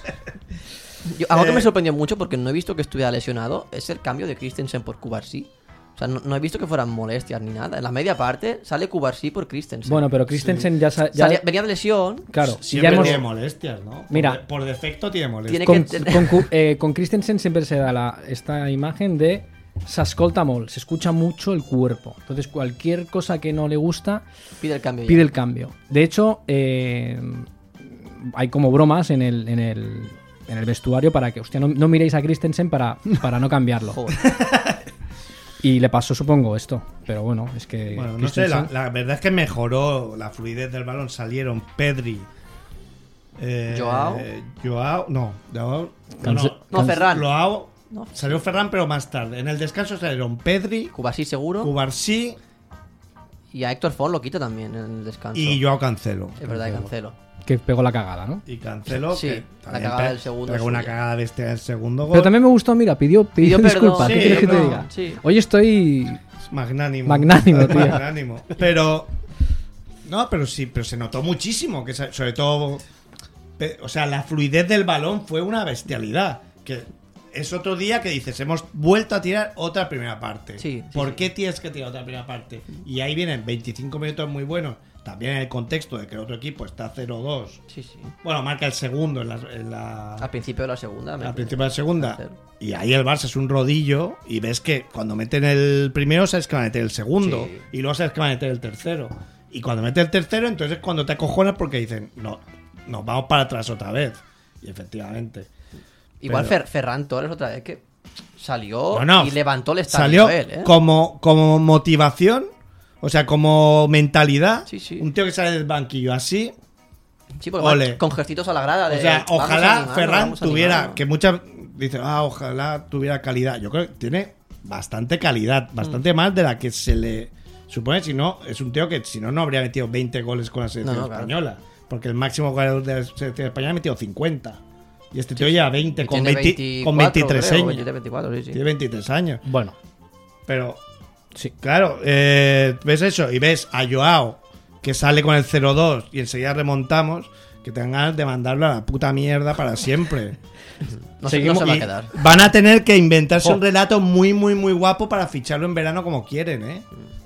Yo, algo que Eh, me sorprendió mucho porque no he visto que estuviera lesionado es el cambio de Christensen por Cubarsí. O sea, no, no he visto que fueran molestias ni nada. En la media parte sale Cubarsí por Christensen. Bueno, pero Christensen ya, sa- ya Salía- venía de lesión. claro, y Siempre ya hemos tiene molestias, ¿no? Por Mira. de- por defecto tiene molestias. Tiene con, que tener- con, Cu- eh, con Christensen siempre se da la, esta imagen de se escolta molt, se escucha mucho el cuerpo. Entonces, cualquier cosa que no le gusta, Pide el cambio. ya. pide el cambio. De hecho, eh, hay como bromas en el, en el, en el vestuario para que, hostia, no, no miréis a Christensen para, para no cambiarlo. Joder. Y le pasó, supongo, esto. Pero bueno, es que. Bueno, no sé, la, Christensen- la verdad es que mejoró la fluidez del balón. Salieron Pedri. Eh, Joao. Joao, no, Joao. Canse- No, Ferran. Joao, No. salió Ferran, pero más tarde. En el descanso salieron Pedri, Cubarsí seguro. Cubarsí Y a Héctor Font lo quita también en el descanso. y Joao Cancelo. Es verdad, que Cancelo. Que pegó la cagada, ¿no? Y Cancelo, Sí, que la también cagada pe- del segundo pegó una suya. cagada bestia en el segundo gol. Pero también me gustó, mira, pidió, pidió, Pidió disculpas. perdón. ¿Qué Sí, quieres que te no, diga? sí. Hoy estoy. Magnánimo. Magnánimo, tío. Magnánimo. Pero. No, pero sí, pero se notó muchísimo. Que sa- sobre todo. pe- O sea, la fluidez del balón fue una bestialidad. Que es otro día que dices, hemos vuelto a tirar otra primera parte. Sí, sí, ¿Por sí. qué tienes que tirar otra primera parte? Y ahí vienen veinticinco minutos muy buenos. También en el contexto de que el otro equipo está cero dos. Sí, sí. Bueno, marca el segundo en la. en la- Al principio de la segunda. al me- principio de la segunda. Cero. Y ahí el Barça es un rodillo. Y ves que cuando meten el primero, sabes que van a meter el segundo. Sí. Y luego sabes que van a meter el tercero. Y cuando mete el tercero, entonces es cuando te acojonas porque dicen, no, nos vamos para atrás otra vez. Y efectivamente. Igual Pero- Fer- Ferran Torres otra vez que salió Bueno, y levantó el estadio. Salió él, ¿eh? como, como motivación. O sea, como mentalidad. Sí, sí. Un tío que sale del banquillo así. Sí, porque Ole. va con gestitos a la grada. De, O sea, vamos ojalá animando, Ferran vamos tuviera. animando. Que muchas dicen, ah, ojalá tuviera calidad. Yo creo que tiene bastante calidad, bastante más de la que se le supone. Si no, es un tío que si no, no habría metido veinte goles con la selección No, no, claro. española. Porque el máximo goleador de la selección española ha metido cincuenta. Y este tío ya veinte, con, Tiene veinte con veinticuatro, veintitrés creo, años. veintitrés, veinticuatro, sí, sí. Tiene veintitrés años. Bueno, Pero, sí. claro, eh, ves eso y ves a Joao que sale con el cero dos y enseguida remontamos. Que tengan ganas de mandarlo a la puta mierda para siempre. No, se, no Seguimos- se va a Y quedar. van a tener que inventarse Jo. un relato muy, muy, muy guapo para ficharlo en verano como quieren, ¿eh?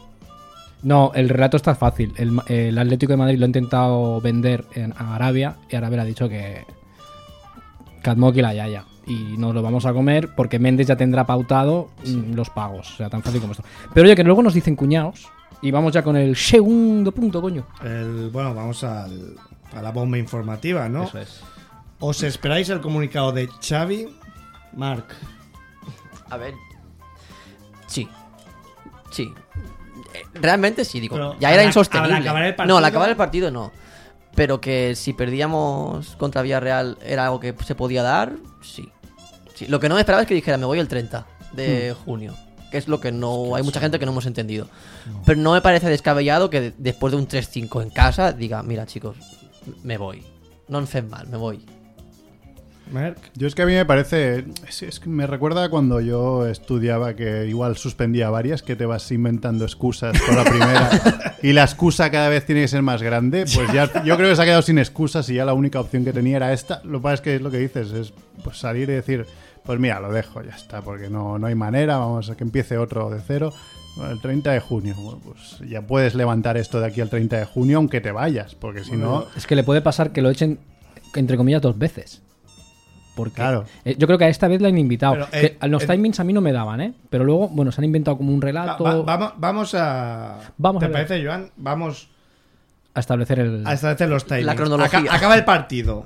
No, el relato está fácil. El, el Atlético de Madrid lo ha intentado vender en, a Arabia y Arabia le ha dicho que. Kadmok y la Yaya. Y nos lo vamos a comer porque Méndez ya tendrá pautado mm, los pagos. O sea, tan fácil como esto. Pero oye, que luego nos dicen cuñados. Y vamos ya con el segundo punto, coño. El- bueno, vamos al- a la bomba informativa, ¿no? Eso es. ¿Os esperáis el comunicado de Xavi? Marc. A ver. Sí. Sí. Eh, Realmente sí, digo. Pero, ya era ¿al- insostenible. al acabar el No, partido? al acabar el partido no. Pero que si perdíamos contra Villarreal era algo que se podía dar, sí. Sí. Lo que no me esperaba es que dijera me voy el treinta de Hmm. junio. Que es lo que no. Hay mucha gente que no hemos entendido. Pero no me parece descabellado que de- después de un tres cinco en casa diga, mira chicos, me voy. No me fes mal, me voy. Marc. Yo es que a mí me parece. Es, es que me recuerda cuando yo estudiaba que igual suspendía varias, que te vas inventando excusas por la primera y la excusa cada vez tiene que ser más grande. Pues ya yo creo que se ha quedado sin excusas y ya la única opción que tenía era esta. Lo que pasa es que es lo que dices, es pues salir y decir. pues mira, lo dejo, ya está, porque no, no hay manera, vamos a que empiece otro de cero. Bueno, el treinta de junio, bueno, pues ya puedes levantar esto de aquí al treinta de junio, aunque te vayas, porque si no... Es que le puede pasar que lo echen, entre comillas, dos veces. Porque claro. eh, yo creo que a esta vez la han invitado. Pero, eh, que los eh, timings a mí no me daban, ¿eh? Pero luego, bueno, se han inventado como un relato. Va- va- vamos, vamos a... Vamos ¿Te a ver. parece, Joan? Vamos A establecer el... a establecer los timings. La cronología. Aca- acaba el partido.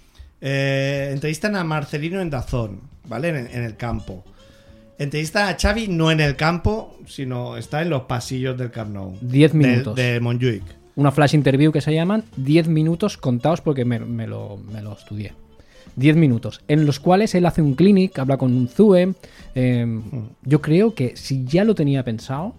Eh, entrevistan a Marcelino en Dazón, ¿vale? En, en el campo. Entrevistan a Xavi no en el campo, sino está en los pasillos del Camp Nou. Diez De- minutos. De, Montjuic. Una flash interview que se llaman diez minutos contados porque me, me lo, me lo estudié. diez minutos, en los cuales él hace un clinic, habla con un Zue. Eh, yo creo que si ya lo tenía pensado,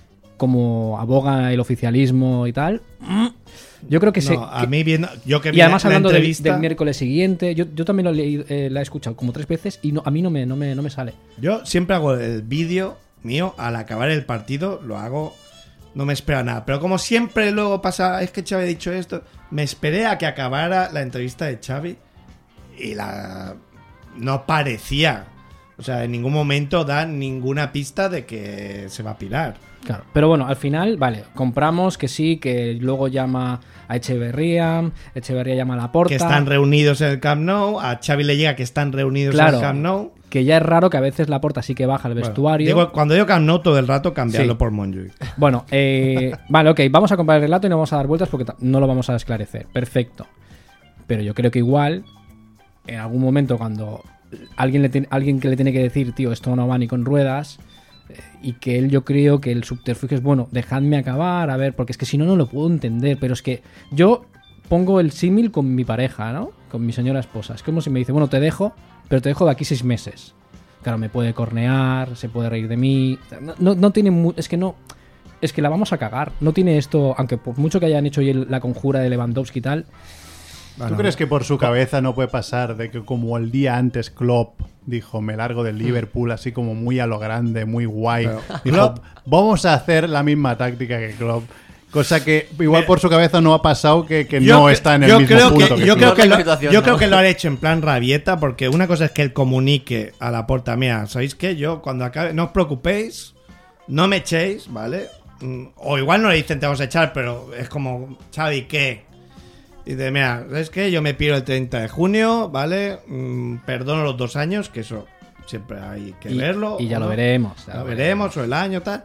como aboga el oficialismo y tal, yo creo que No, se... a que- mí viendo... Yo que y vi además la hablando del, entrevista, del miércoles siguiente, yo, yo también lo he leído, eh, la he escuchado como tres veces y no, a mí no me, no, me, no me sale. Yo siempre hago el vídeo mío al acabar el partido, lo hago, no me espero a nada. Pero como siempre luego pasa, es que Xavi ha dicho esto, me esperé a que acabara la entrevista de Xavi y la no parecía, o sea, en ningún momento da ninguna pista de que se va a pirar. Claro, pero bueno, al final, vale, compramos que sí, que luego llama a Echeverría, Echeverría llama a Laporta. Que están reunidos en el Camp Nou, a Xavi le llega que están reunidos Claro, en el Camp Nou. que ya es raro que a veces Laporta sí que baja al Bueno, vestuario. digo, cuando digo Camp Nou todo el rato cambiarlo Sí. por Montjuic. Bueno, eh, vale, ok, vamos a comprar el relato y no vamos a dar vueltas porque ta- no lo vamos a esclarecer. Perfecto. Pero yo creo que igual, en algún momento cuando alguien, le tiene- alguien que le tiene que decir, tío, esto no va ni con ruedas, eh, y que él yo creo que el subterfugio es, bueno, dejadme acabar, a ver, porque es que si no, no lo puedo entender. Pero es que yo pongo el símil con mi pareja, ¿no? Con mi señora esposa. Es como si me dice, bueno, te dejo, pero te dejo de aquí seis meses. Claro, me puede cornear, se puede reír de mí. No, no, no tiene... mu- es que no... Es que la vamos a cagar. No tiene esto... Aunque por mucho que hayan hecho hoy el- la conjura de Lewandowski y tal... ¿Tú crees que por su cabeza no puede pasar de que como el día antes Klopp dijo me largo del Liverpool así como muy a lo grande, muy guay? Pero, Dijo, Klopp- vamos a hacer la misma táctica que Klopp. Cosa que igual por su cabeza no ha pasado que, que Yo no cre- está en el yo mismo creo punto que, que yo Klopp. creo que No lo, es la situación, yo ¿no? creo que lo han hecho en plan rabieta, porque una cosa es que él comunique a la porta, mira, ¿sabéis qué? Yo cuando acabe, no os preocupéis, no me echéis, ¿vale? Mm, O igual no le dicen te vamos a echar, pero es como, Xavi, ¿qué? Y dice, mira, ¿sabes qué? Yo me piro el treinta de junio, ¿vale? Mm, perdono los dos años, que eso siempre hay que Y, verlo. y ya ¿o lo no? veremos. Ya lo veremos, o el año, tal.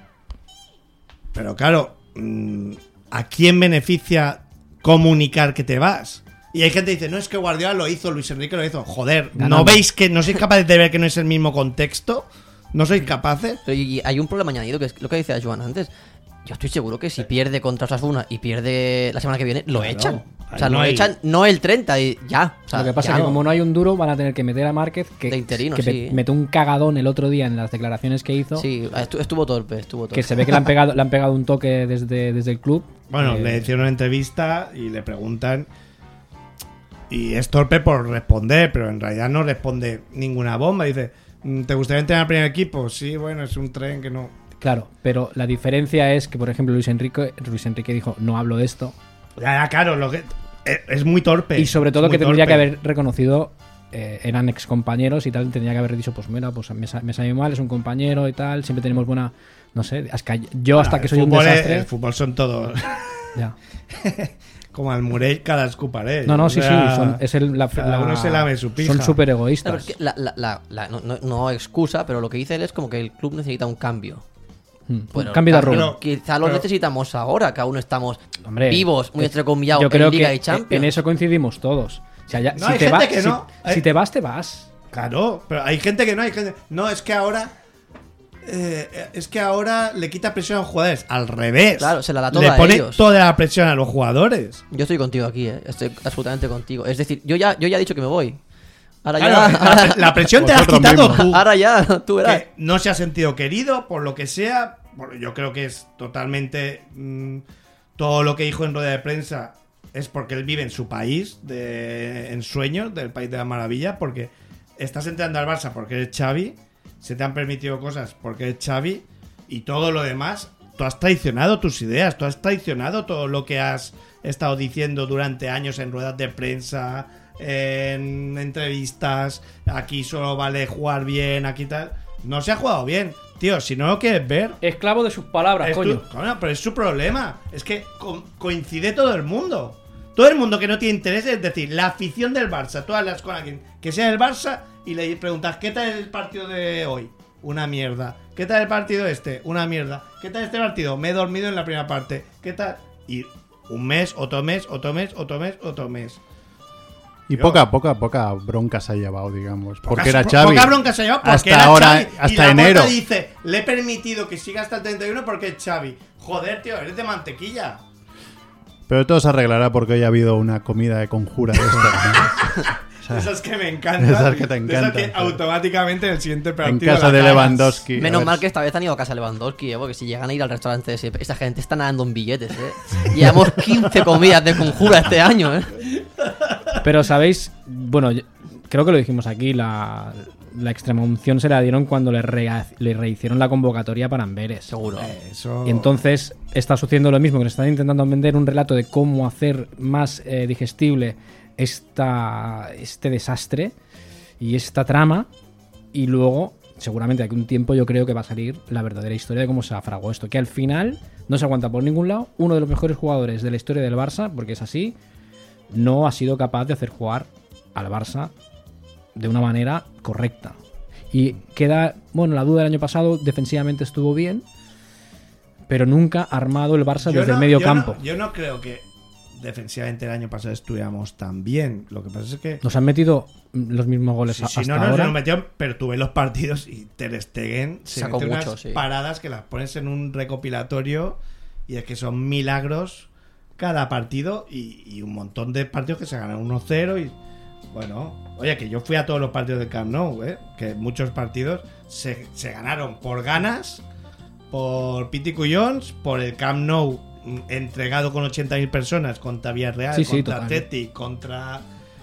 Pero claro, mm, ¿a quién beneficia comunicar que te vas? Y hay gente que dice, no, es que Guardiola lo hizo, Luis Enrique lo hizo. Joder, ¿no Ganando. veis que no sois capaces de ver que no es el mismo contexto? ¿No sois capaces? Pero y hay un problema añadido, que es lo que decía Joan antes. Yo estoy seguro que si pierde contra Osasuna y pierde la semana que viene, lo Claro. echan. O Ahí sea, no lo hay- echan no el treinta y ya. O sea, Lo que pasa ya. es que como no hay un duro, van a tener que meter a Márquez, que, De interino, que sí. me- metió un cagadón el otro día en las declaraciones que hizo, Sí, estu- estuvo torpe, estuvo torpe. que se ve que le han pegado, le han pegado un toque desde, desde el club. Bueno, Eh, le hicieron una entrevista y le preguntan. Y es torpe por responder, pero en realidad no responde ninguna bomba. Dice, ¿te gustaría entrenar al primer equipo? Sí, bueno, es un tren que no. Claro, pero la diferencia es que, por ejemplo, Luis Enrique, Luis Enrique dijo, no hablo de esto. Ya, ya, claro, lo que, es, es muy torpe. Y sobre todo es que muy tendría torpe. que haber reconocido, eh, eran ex compañeros y tal, tendría que haber dicho, pues mira, pues me, sa- me salió mal, es un compañero y tal, siempre tenemos buena, no sé, hasta que- yo hasta Bueno, que el soy un fútbol es- desastre. El fútbol son todos. Ya. Como al Murray cada escuparé. No, no, O sí, sea, sí, son, es el, la, cada la- uno se lame su pija. son súper Claro, egoístas. es que la- la- la- la- no, no- no excusa, pero lo que dice él es como que el club necesita un cambio. Mm, Bueno, un cambio de claro, rumbo. Quizá lo pero- necesitamos ahora, que aún estamos Hombre, vivos, muy es- entrecomillados yo creo en Liga que y Champions. en eso coincidimos todos. O sea, ya- No, si, hay te gente vas, que si- no. si, Hay- te vas, te vas. Claro, pero hay gente que no, hay gente. No, es que ahora. eh, es que ahora le quita presión a los jugadores. Al revés. Claro, se la da toda Le a pone ellos. toda la presión a los jugadores. Yo estoy contigo aquí, eh. Estoy absolutamente contigo. Es decir, yo ya, yo ya he dicho que me voy. Ahora Claro, ya. la, ahora, la presión te la has Vosotros quitado mismos. tú. ahora ya, tú verás. Que no se ha sentido querido, por lo que sea. Bueno, yo creo que es totalmente. mm, todo lo que dijo en rueda de prensa es porque él vive en su país, de, en sueños, del país de la maravilla. Porque estás entrando al Barça porque eres Xavi. Se te han permitido cosas porque eres Xavi. Y todo lo demás, tú has traicionado tus ideas. Tú has traicionado todo lo que has estado diciendo durante años en ruedas de prensa, en entrevistas, aquí solo vale jugar bien, aquí tal. No se ha jugado bien. Tío, si no lo quieres ver... Esclavo de sus palabras, es coño. tu- coño, pero es su problema. Es que co- coincide todo el mundo. Todo el mundo que no tiene interés, es decir, la afición del Barça. Tú hablas con alguien que sea del Barça y le preguntas, ¿qué tal el partido de hoy? Una mierda. ¿Qué tal el partido este? Una mierda. ¿Qué tal este partido? Me he dormido en la primera parte. ¿Qué tal? Y un mes, otro mes, otro mes, otro mes, otro mes. Y Yo- poca, poca, poca bronca se ha llevado, digamos. Poca- Porque era po- Xavi. Poca bronca se ha llevado porque hasta era ahora, Xavi. Y hasta la Porta enero. dice, le he permitido que siga hasta el treinta y uno porque es Xavi. Joder, tío, eres de mantequilla. Pero todo se arreglará porque hoy ha habido una comida de conjura de estas, ¿no? Esas que me encantan. Esas que te de encantan, Esas que sí. automáticamente en el siguiente En partido casa la de cagas. Lewandowski. A Menos ver, mal que esta vez han ido a casa de Lewandowski, ¿eh? Porque si llegan a ir al restaurante ese, esa gente está nadando en billetes, ¿eh? Llevamos quince comidas de conjura este año, ¿eh? Pero sabéis, bueno, yo- creo que lo dijimos aquí, la, la extrema unción se la dieron cuando le, rea- le rehicieron la convocatoria para Amberes. Seguro. Eso... Y entonces está sucediendo lo mismo, que le están intentando vender un relato de cómo hacer más eh, digestible esta, este desastre y esta trama. Y luego, seguramente de aquí a un tiempo, yo creo que va a salir la verdadera historia de cómo se fraguó esto. Que al final no se aguanta por ningún lado. Uno de los mejores jugadores de la historia del Barça, porque es así, no ha sido capaz de hacer jugar al Barça de una manera correcta. Y queda, bueno, la duda del año pasado, defensivamente estuvo bien, pero nunca ha armado el Barça Yo desde no- el medio yo campo. No, yo no creo que defensivamente el año pasado estuviéramos tan bien. Lo que pasa es que... Nos han metido los mismos goles Sí, a- sí, hasta no, no, ahora. se nos metió, pero tuve los partidos y Ter Stegen se Sacó mete unas mucho, sí. paradas que las pones en un recopilatorio y es que son milagros cada partido y, y un montón de partidos que se ganan uno cero y bueno, oye, que yo fui a todos los partidos del Camp Nou, ¿eh? Que muchos partidos se, se ganaron por ganas, por Piti Cuyons, por el Camp Nou mm, entregado con ochenta mil personas contra Villarreal, Sí, sí, contra total. Atleti, contra...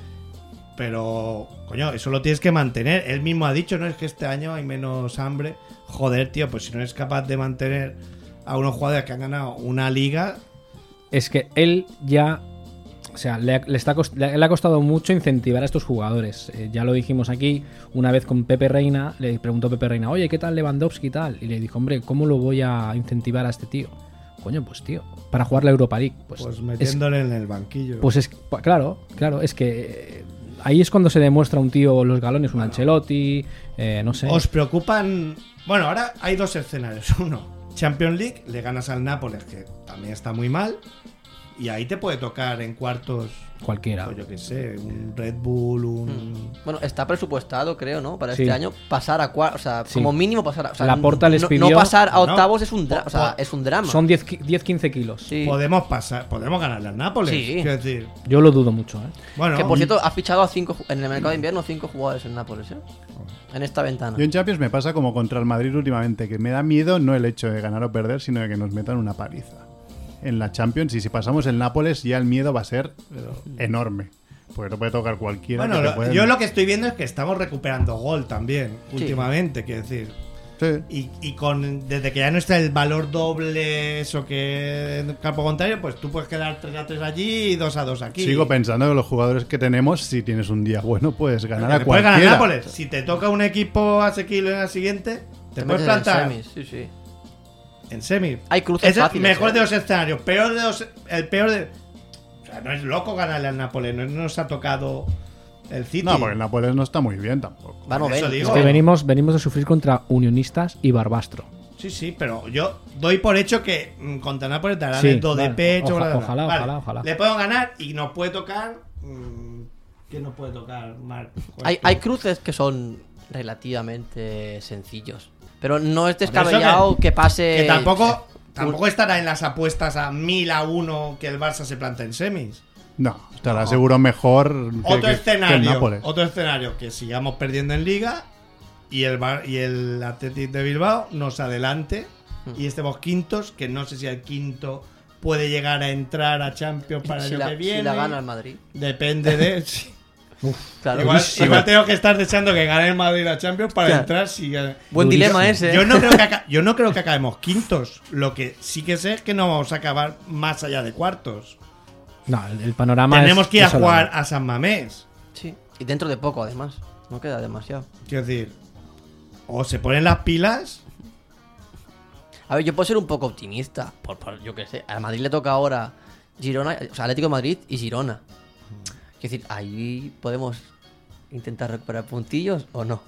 Pero, coño, eso lo tienes que mantener. Él mismo ha dicho, ¿no? Es que este año hay menos hambre. Joder, tío, pues si no eres capaz de mantener a unos jugadores que han ganado una liga... Es que él ya... O sea, le ha, le está cost- le, le ha costado mucho incentivar a estos jugadores. Eh, ya lo dijimos aquí una vez con Pepe Reina. Le preguntó Pepe Reina, oye, ¿qué tal Lewandowski y tal? Y le dijo, hombre, ¿cómo lo voy a incentivar a este tío? Coño, pues tío, para jugar la Europa League. Pues, Pues es- metiéndole en el banquillo. Pues es pues claro, claro, es que eh, ahí es cuando se demuestra un tío los galones, un Ancelotti, eh, no sé. ¿Os preocupan? Bueno, ahora hay dos escenarios. Uno, Champions League, le ganas al Nápoles, que también está muy mal. Y ahí te puede tocar en cuartos, Cualquiera. pues yo qué sé, un Red Bull, un... Bueno, está presupuestado, creo, ¿no? Para Sí. este año pasar a cuartos, o sea, Sí. como mínimo pasar a... O sea, Laporta les no, pidió- no pasar a No. octavos es un, dra- o sea, Po- es un drama. Son diez quince kilos. Sí. Podemos pasar, podemos ganarle al Nápoles. Sí. Quiero decir, Yo lo dudo mucho, ¿eh? bueno, Que por cierto, ha fichado a cinco, ju- en el mercado de invierno cinco jugadores en Nápoles, ¿eh? En esta ventana. Yo en Champions me pasa como contra el Madrid últimamente, que me da miedo no el hecho de ganar o perder, sino de que nos metan una paliza en la Champions. Y si pasamos el Nápoles, ya el miedo va a ser enorme. Porque no puede tocar cualquiera. bueno, que te lo- pueden- yo lo que estoy viendo es que estamos recuperando gol también, Sí. últimamente, quiero decir. Sí. Y, y con desde que ya no está el valor doble, eso que en el campo contrario, pues tú puedes quedar tres a tres allí y dos a dos aquí. Sigo pensando que los jugadores que tenemos, si tienes un día bueno, puedes ganar Te a puedes cualquiera. ganar Nápoles. Si te toca un equipo asequible en la siguiente, te, Te puedes metes en plantar semis, sí, sí. en semi. Hay cruces Es el fáciles, mejor ¿eh? de los escenarios, peor de los, el peor de. O sea, no es loco ganarle al Nápoles, no nos ha tocado el City. No, porque el Nápoles no está muy bien tampoco. Va Por eso noveno. digo. Es que venimos, venimos de sufrir contra Unionistas y Barbastro. Sí, sí, pero yo doy por hecho que mm, contra Nápoles darán Sí, el do de vale. pecho. Oja- bla, bla, bla. ojalá, Vale, ojalá, ojalá. Le puedo ganar y nos puede tocar. mm, ¿Qué nos puede tocar, Marc? Joder, Hay, tú. hay cruces que son relativamente sencillos. Pero no es Por eso descabellado que, pase. Que tampoco, un- tampoco estará en las apuestas a mil a uno que el Barça se planta en semis. No, estará seguro mejor que, Otro que- que el escenario, Nápoles. otro escenario, que sigamos perdiendo en Liga y el Bar- y el Athletic de Bilbao nos adelante y estemos quintos, que no sé si el quinto puede llegar a entrar a Champions para el si, año la, que si viene. la gana el Madrid. Depende de... sí. Claro. igual, Durísimo. igual tengo que estar deseando que gane el Madrid la Champions para Claro. entrar si gana- Buen dilema ese. ¿eh? Yo no, creo que aca- yo no creo que acabemos quintos. Lo que sí que sé es que no vamos a acabar más allá de cuartos. No, el, el panorama Tenemos es que ir a desolado. jugar a San Mamés. Sí, y dentro de poco además, no queda demasiado. Quiero decir, o se ponen las pilas. A ver, yo puedo ser un poco optimista, por, por yo qué sé, a Madrid le toca ahora Girona, o sea, Atlético de Madrid y Girona. Es decir, ahí podemos intentar recuperar puntillos o no.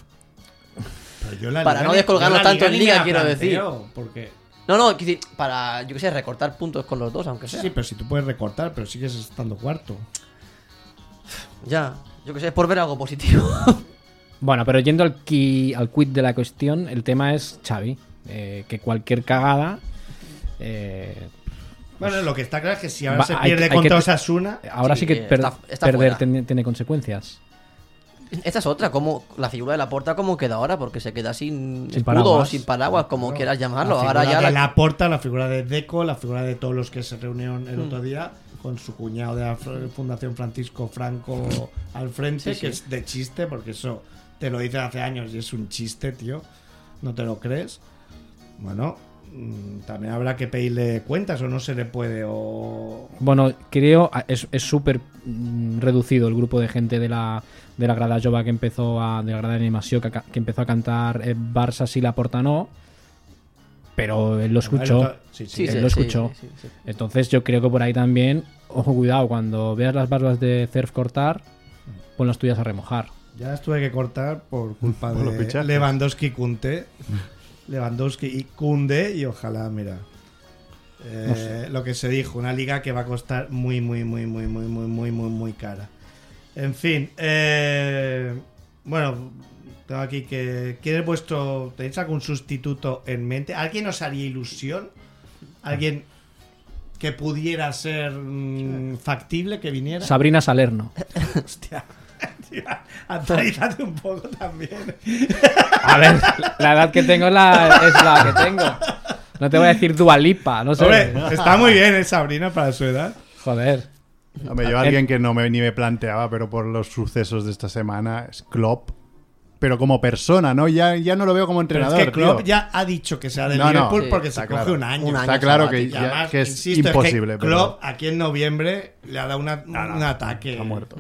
Pero yo la Para liga no ni- descolgarnos yo la tanto en ni me liga, la quiero planteo, Porque... No, no, quiero decir, para, yo qué sé, recortar puntos con los dos, aunque Sí, sea. sí, pero si tú puedes recortar, pero sigues estando cuarto. Ya, yo qué sé, es por ver algo positivo. Bueno, pero yendo al, qui- al quid de la cuestión, el tema es Xavi. Eh, que cualquier cagada... Eh, Bueno, lo que está claro es que si ahora Va, se hay- pierde hay contra que- Osasuna... ahora sí, Sí, que per- está- está perder fuera. tiene, tiene consecuencias. Esta es otra, como la figura de Laporta como queda ahora, porque se queda sin, Sin escudo paraguas. o sin paraguas, como Claro, quieras llamarlo. La Ahora figura ya de la... Laporta, la figura de Deco, la figura de todos los que se reunieron el Mm. otro día con su cuñado de la F- Fundación Francisco Franco al frente, Sí, que sí. es de chiste, porque eso te lo dicen hace años y es un chiste, tío. No te lo crees. Bueno, mm, también habrá que pedirle cuentas o no se le puede o... Bueno, creo es es súper mm, reducido el grupo de gente de la de la grada jove que empezó a de la grada de animación que, que empezó a cantar eh, Barça sí Laporta no, pero él lo escuchó. Sí, sí. Sí, él sí, lo sí, escuchó. sí, sí, sí. Entonces yo creo que por ahí también, ojo, cuidado, cuando veas las barbas de Cerf cortar, pon las tuyas a remojar. Ya las tuve que cortar por culpa Por los de fichajes. Lewandowski y Kunte. Lewandowski y Kunde y ojalá, mira. Eh, Lo que se dijo, una liga que va a costar muy, muy, muy, muy, muy, muy, muy, muy, muy cara. En fin, eh, bueno, tengo aquí que... ¿Quién es vuestro... ¿Tenéis algún sustituto en mente? ¿Alguien os haría ilusión? ¿Alguien que pudiera ser mm, factible que viniera? Sabrina Salerno. Hostia. Actualízate un poco también. A ver, la edad que tengo es la, es la que tengo. No te voy a decir Dua Lipa, no sé. Hombre, está muy bien, ¿eh, Sabrina, para su edad? Joder. Hombre, yo alguien que no me, ni me planteaba, pero por los sucesos de esta semana, es Klopp. Pero como persona, ¿no? Ya, ya no lo veo como Pero entrenador, es que Klopp tío. ya ha dicho que sea del No, no, Liverpool sí, porque está se claro. coge un año. Un año Está claro que, Y ya- además, que es insisto, imposible. Es que pero- Klopp aquí en noviembre le ha dado una- No, no, un ataque. Está muerto.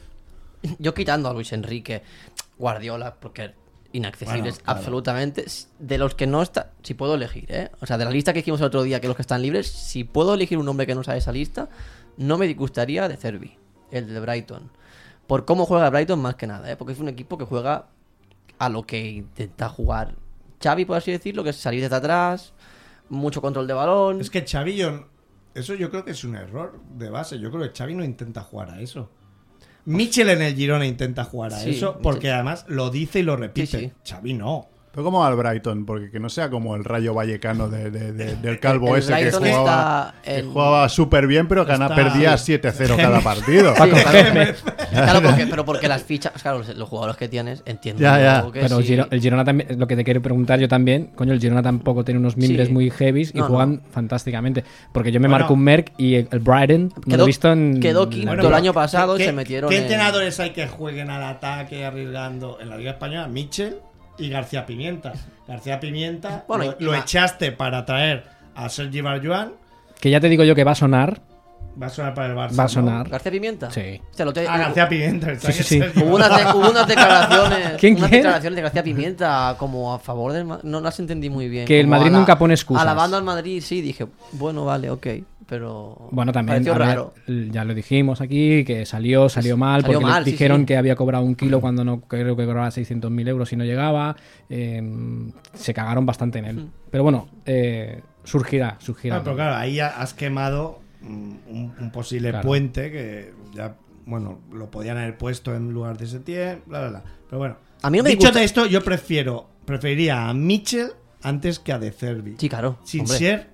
Yo quitando a Luis Enrique, Guardiola, porque inaccesibles Bueno, claro. absolutamente. De los que no está, si puedo elegir, ¿eh? O sea, de la lista que hicimos el otro día, que los que están libres, si puedo elegir un nombre que no sea de esa lista, no me disgustaría de Cervi, el de Brighton. Por cómo juega Brighton más que nada, ¿eh? Porque es un equipo que juega a lo que intenta jugar Xavi, por así decirlo, que es salir desde atrás, mucho control de balón. Es que Xavi, yo- eso yo creo que es un error de base. Yo creo que Xavi no intenta jugar a eso. Michel en el Girona intenta jugar a Sí, eso porque Michel. además lo dice y lo repite. Sí, Xavi no. Pero como al Brighton, porque que no sea como el Rayo Vallecano de, de- de- del calvo El ese que Brighton jugaba, está que en- jugaba súper bien, pero gana, Está- perdía siete cero cada partido. Sí, claro, claro, porque, pero porque las fichas, claro, los, los jugadores que tienes, entiendo Ya, ya. que Pero el sí. Giro- el Girona también, lo que te quiero preguntar yo también, coño, el Girona tampoco tiene unos mimbres Sí. muy heavies y No, juegan fantásticamente. Porque yo me Bueno. marco un Merck y el el Brighton no lo Quedó- he visto en. quedó quinto la- el año pasado, ¿qué- se metieron ¿Qué en- entrenadores hay que jueguen al ataque arriesgando en la Liga Española? Michel y García Pimienta. García Pimienta Bueno, lo, y- lo y- echaste para traer a Sergi Barjuan. Que ya te digo yo que va a sonar. Va a sonar para el Barça. Va a ¿no? sonar. ¿García Pimienta? Sí. O sea, lo te- Ah, García Pimienta. está Sí, que sí, sí. Sergi Hubo unas, de- hubo unas declaraciones, ¿Quién, unas quién? declaraciones de García Pimienta como a favor del Ma- no las entendí muy bien. Que el Como Madrid ala- nunca pone excusas. Alabando al Madrid, sí, dije, bueno, vale, ok, pero Bueno, también pareció a ver, raro. ya lo dijimos aquí, que salió, salió mal, Salió porque mal, le sí, dijeron sí. que había cobrado un kilo cuando no creo que cobraba seiscientos mil euros y no llegaba. eh, se cagaron bastante en él. Pero bueno, eh, surgirá, surgirá. No, pero claro, ahí ya has quemado mm, un, un posible Claro. puente que ya, bueno, lo podían haber puesto en lugar de Setién, bla, bla, bla. Pero bueno, A mí no me dicho gusta- de esto, yo prefiero, preferiría a Michel antes que a De Cervi. Sí, claro. Sin hombre. ser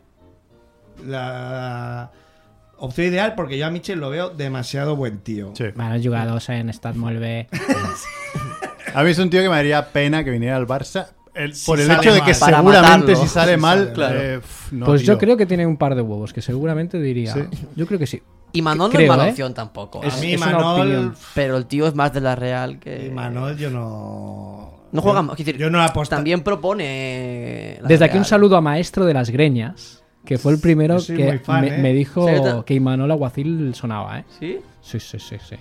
la opción ideal, porque yo a Michel lo veo demasiado buen tío. Sí. Bueno, jugadors en estat molt bé. A mí es un tío que me daría pena que viniera al Barça el- Si por el sale hecho de mal. que Para seguramente matarlo. si sale Si mal, sale, claro. eh, pf, no, pues yo tío. creo que tiene un par de huevos, que seguramente diría. Sí. Yo creo que sí. Y Manol no Creo, es mala ¿eh? opción tampoco. A Es- mí es una Manol, opinión. Pero el tío es más de la Real que... y Manol yo no... No juega yo- más. Quiero decir, Yo no aposto. También propone... la Desde aquí un Real. saludo a Maestro de las Greñas, que fue el primero Yo soy muy que fan, me, ¿eh? me dijo Sí, yo ta- que Imanol Aguacil sonaba, ¿eh? ¿Sí? Sí, sí, sí, sí.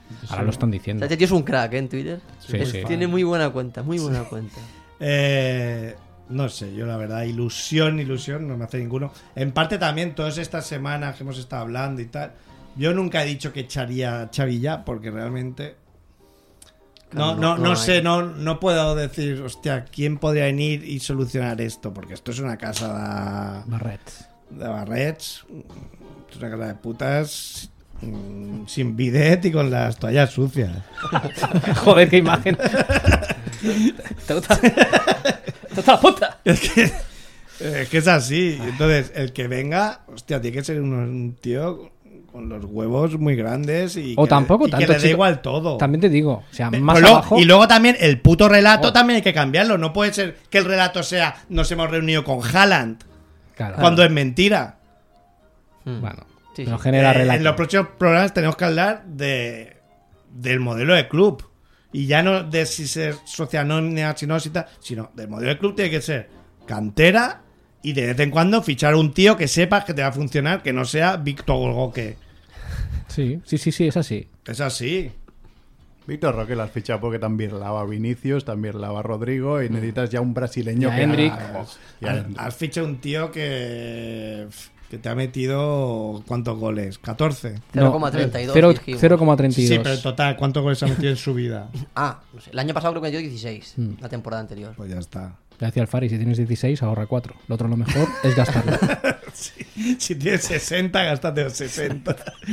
Ahora lo están diciendo. Este tío es un crack, ¿eh? En Twitter. Sí, Es- sí. Tiene muy buena cuenta, muy buena cuenta. Eh, no sé, yo la verdad, ilusión, ilusión, no me hace ninguno. En parte también, todas estas semanas que hemos estado hablando y tal, yo nunca he dicho que echaría a Xavi ya, porque realmente... No, Claro, no, no- no no sé, hay. no, no puedo decir, hostia, ¿quién podría venir y solucionar esto? Porque esto es una casa de, Barrets. de barrets, es una casa de putas, mm, sin bidet y con las toallas sucias. Joder, qué imagen. Total. Total puta. Es que, es que es así. Entonces, el que venga, hostia, tiene que ser un, un tío con los huevos muy grandes y, O que, tampoco y tanto, que le dé chico. igual todo. También te digo, o sea, Pe- más pero luego- abajo. Y luego también el puto relato Oh. también hay que cambiarlo. No puede ser que el relato sea nos hemos reunido con Haaland Claro. cuando es mentira. Hmm. Bueno, Sí, pero sí. genera Eh, relato. en los próximos programas tenemos que hablar de del modelo de club. Y ya no de si ser socia anónima, si no, si tal, sino del modelo de club tiene que ser cantera y de vez en cuando fichar un tío que sepas que te va a funcionar, que no sea Víctor Golgoque. Sí, sí, sí, sí, es así. Es así. Víctor Roque lo has fichado porque también lava a Vinicius, también lava a Rodrigo y necesitas ya un brasileño Y a que... Endrick. Ah, y a Has, Endrick. has fichado un tío que, que te ha metido ¿cuántos goles? catorce. cero coma treinta y dos cero- dijimos. cero coma treinta y dos. Sí, pero en total, ¿cuántos goles ha metido en su vida? Ah, no sé. El año pasado creo que metió dieciséis. Hmm. La temporada anterior. Pues ya está. Le decía al Fari, si tienes dieciséis, ahorra cuatro. Lo otro, lo mejor, es gastarlo. Si tienes sesenta, gástate los sesenta.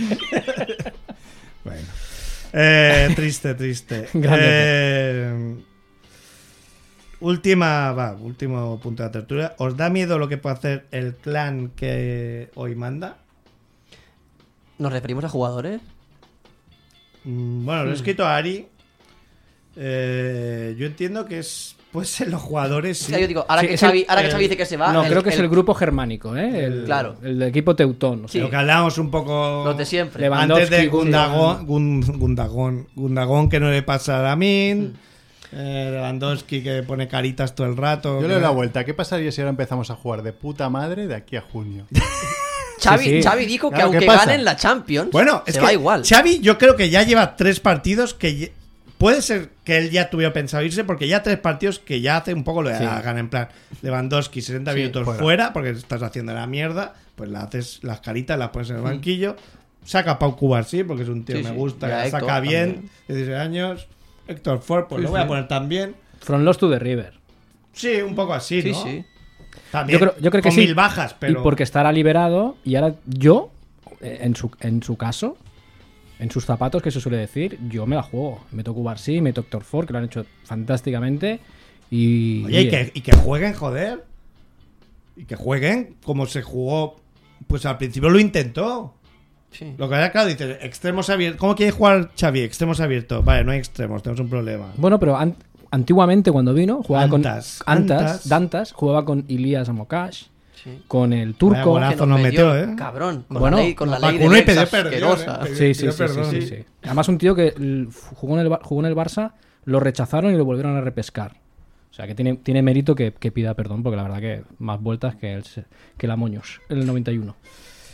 Bueno. Eh, triste, triste. Grande. Eh, última, va, último punto de la tertulia. ¿Os da miedo lo que puede hacer el clan que hoy manda? ¿Nos referimos a jugadores? Mm, Bueno, lo he escrito a Ari. Eh, yo entiendo que es, puede ser los jugadores. O Sí. sea, yo digo, ahora Sí, que es Xavi, el- ahora que el- Xavi dice que se va. No, creo que es el grupo germánico, ¿eh? El, Claro. El de equipo teutón. O sea, Sí. Lo que hablábamos un poco. Los de siempre. Lewandowski, Antes de Gundogan. Gundagón, Gun- Gundagón, Gundagón que no le pasa a Lamin, eh, Lewandowski que pone caritas todo el rato. Yo que- le doy la vuelta. ¿Qué pasaría si ahora empezamos a jugar de puta madre de aquí a junio? Xavi, Sí, sí. Xavi dijo que Claro, ¿qué aunque pasa? ganen la Champions, Bueno, es se que va igual. Xavi yo creo que ya lleva tres partidos que ye- puede ser que él ya tuviera pensado irse porque ya tres partidos que ya hace un poco lo de Sí. la gana en plan Lewandowski sesenta Sí, minutos fuera. fuera. Porque estás haciendo la mierda, pues le haces las caritas, las pones en el banquillo, saca a Pau Cubarsí porque es un tío Sí, que me sí. gusta, Y que a la Héctor saca bien, también. dieciséis años, Héctor Ford, pues Sí, lo voy a sí. poner también. From Lost to the River. Sí, un poco así, Sí, ¿no? sí. También, Yo creo, yo creo que con sí. mil bajas, pero... Y porque estará liberado. Y ahora yo, eh, en su, en su caso, en sus zapatos, que se suele decir, yo me la juego. Meto Cubarsí, meto Héctor Ford, que lo han hecho fantásticamente. Y. Oye, y que, y que jueguen, joder. Y que jueguen como se jugó. Pues al principio lo intentó. Sí. Lo que era claro, dice, extremos abiertos. ¿Cómo quiere jugar Xavi? Extremos abiertos. Vale, no hay extremos, tenemos un problema. Bueno, pero an- antiguamente cuando vino, jugaba Antas, con. Antas, Antas. Dantas, jugaba con Ilias Amokash, Sí. con el Vaya turco. golazo. Que nos nos metió, metió, ¿eh? Cabrón. Con Bueno, la ley, con la la ley de vacunó y Lex pidió perdón, asquerosa. ¿eh? Sí, sí, Pidió sí, perdón. sí, sí, sí. Además, un tío que l- jugó en, el, Bar- jugó en el Barça, lo rechazaron y lo volvieron a repescar. O sea, que tiene, tiene mérito que, que pida perdón, porque la verdad que más vueltas que el, se- que la Moños, el noventa y uno.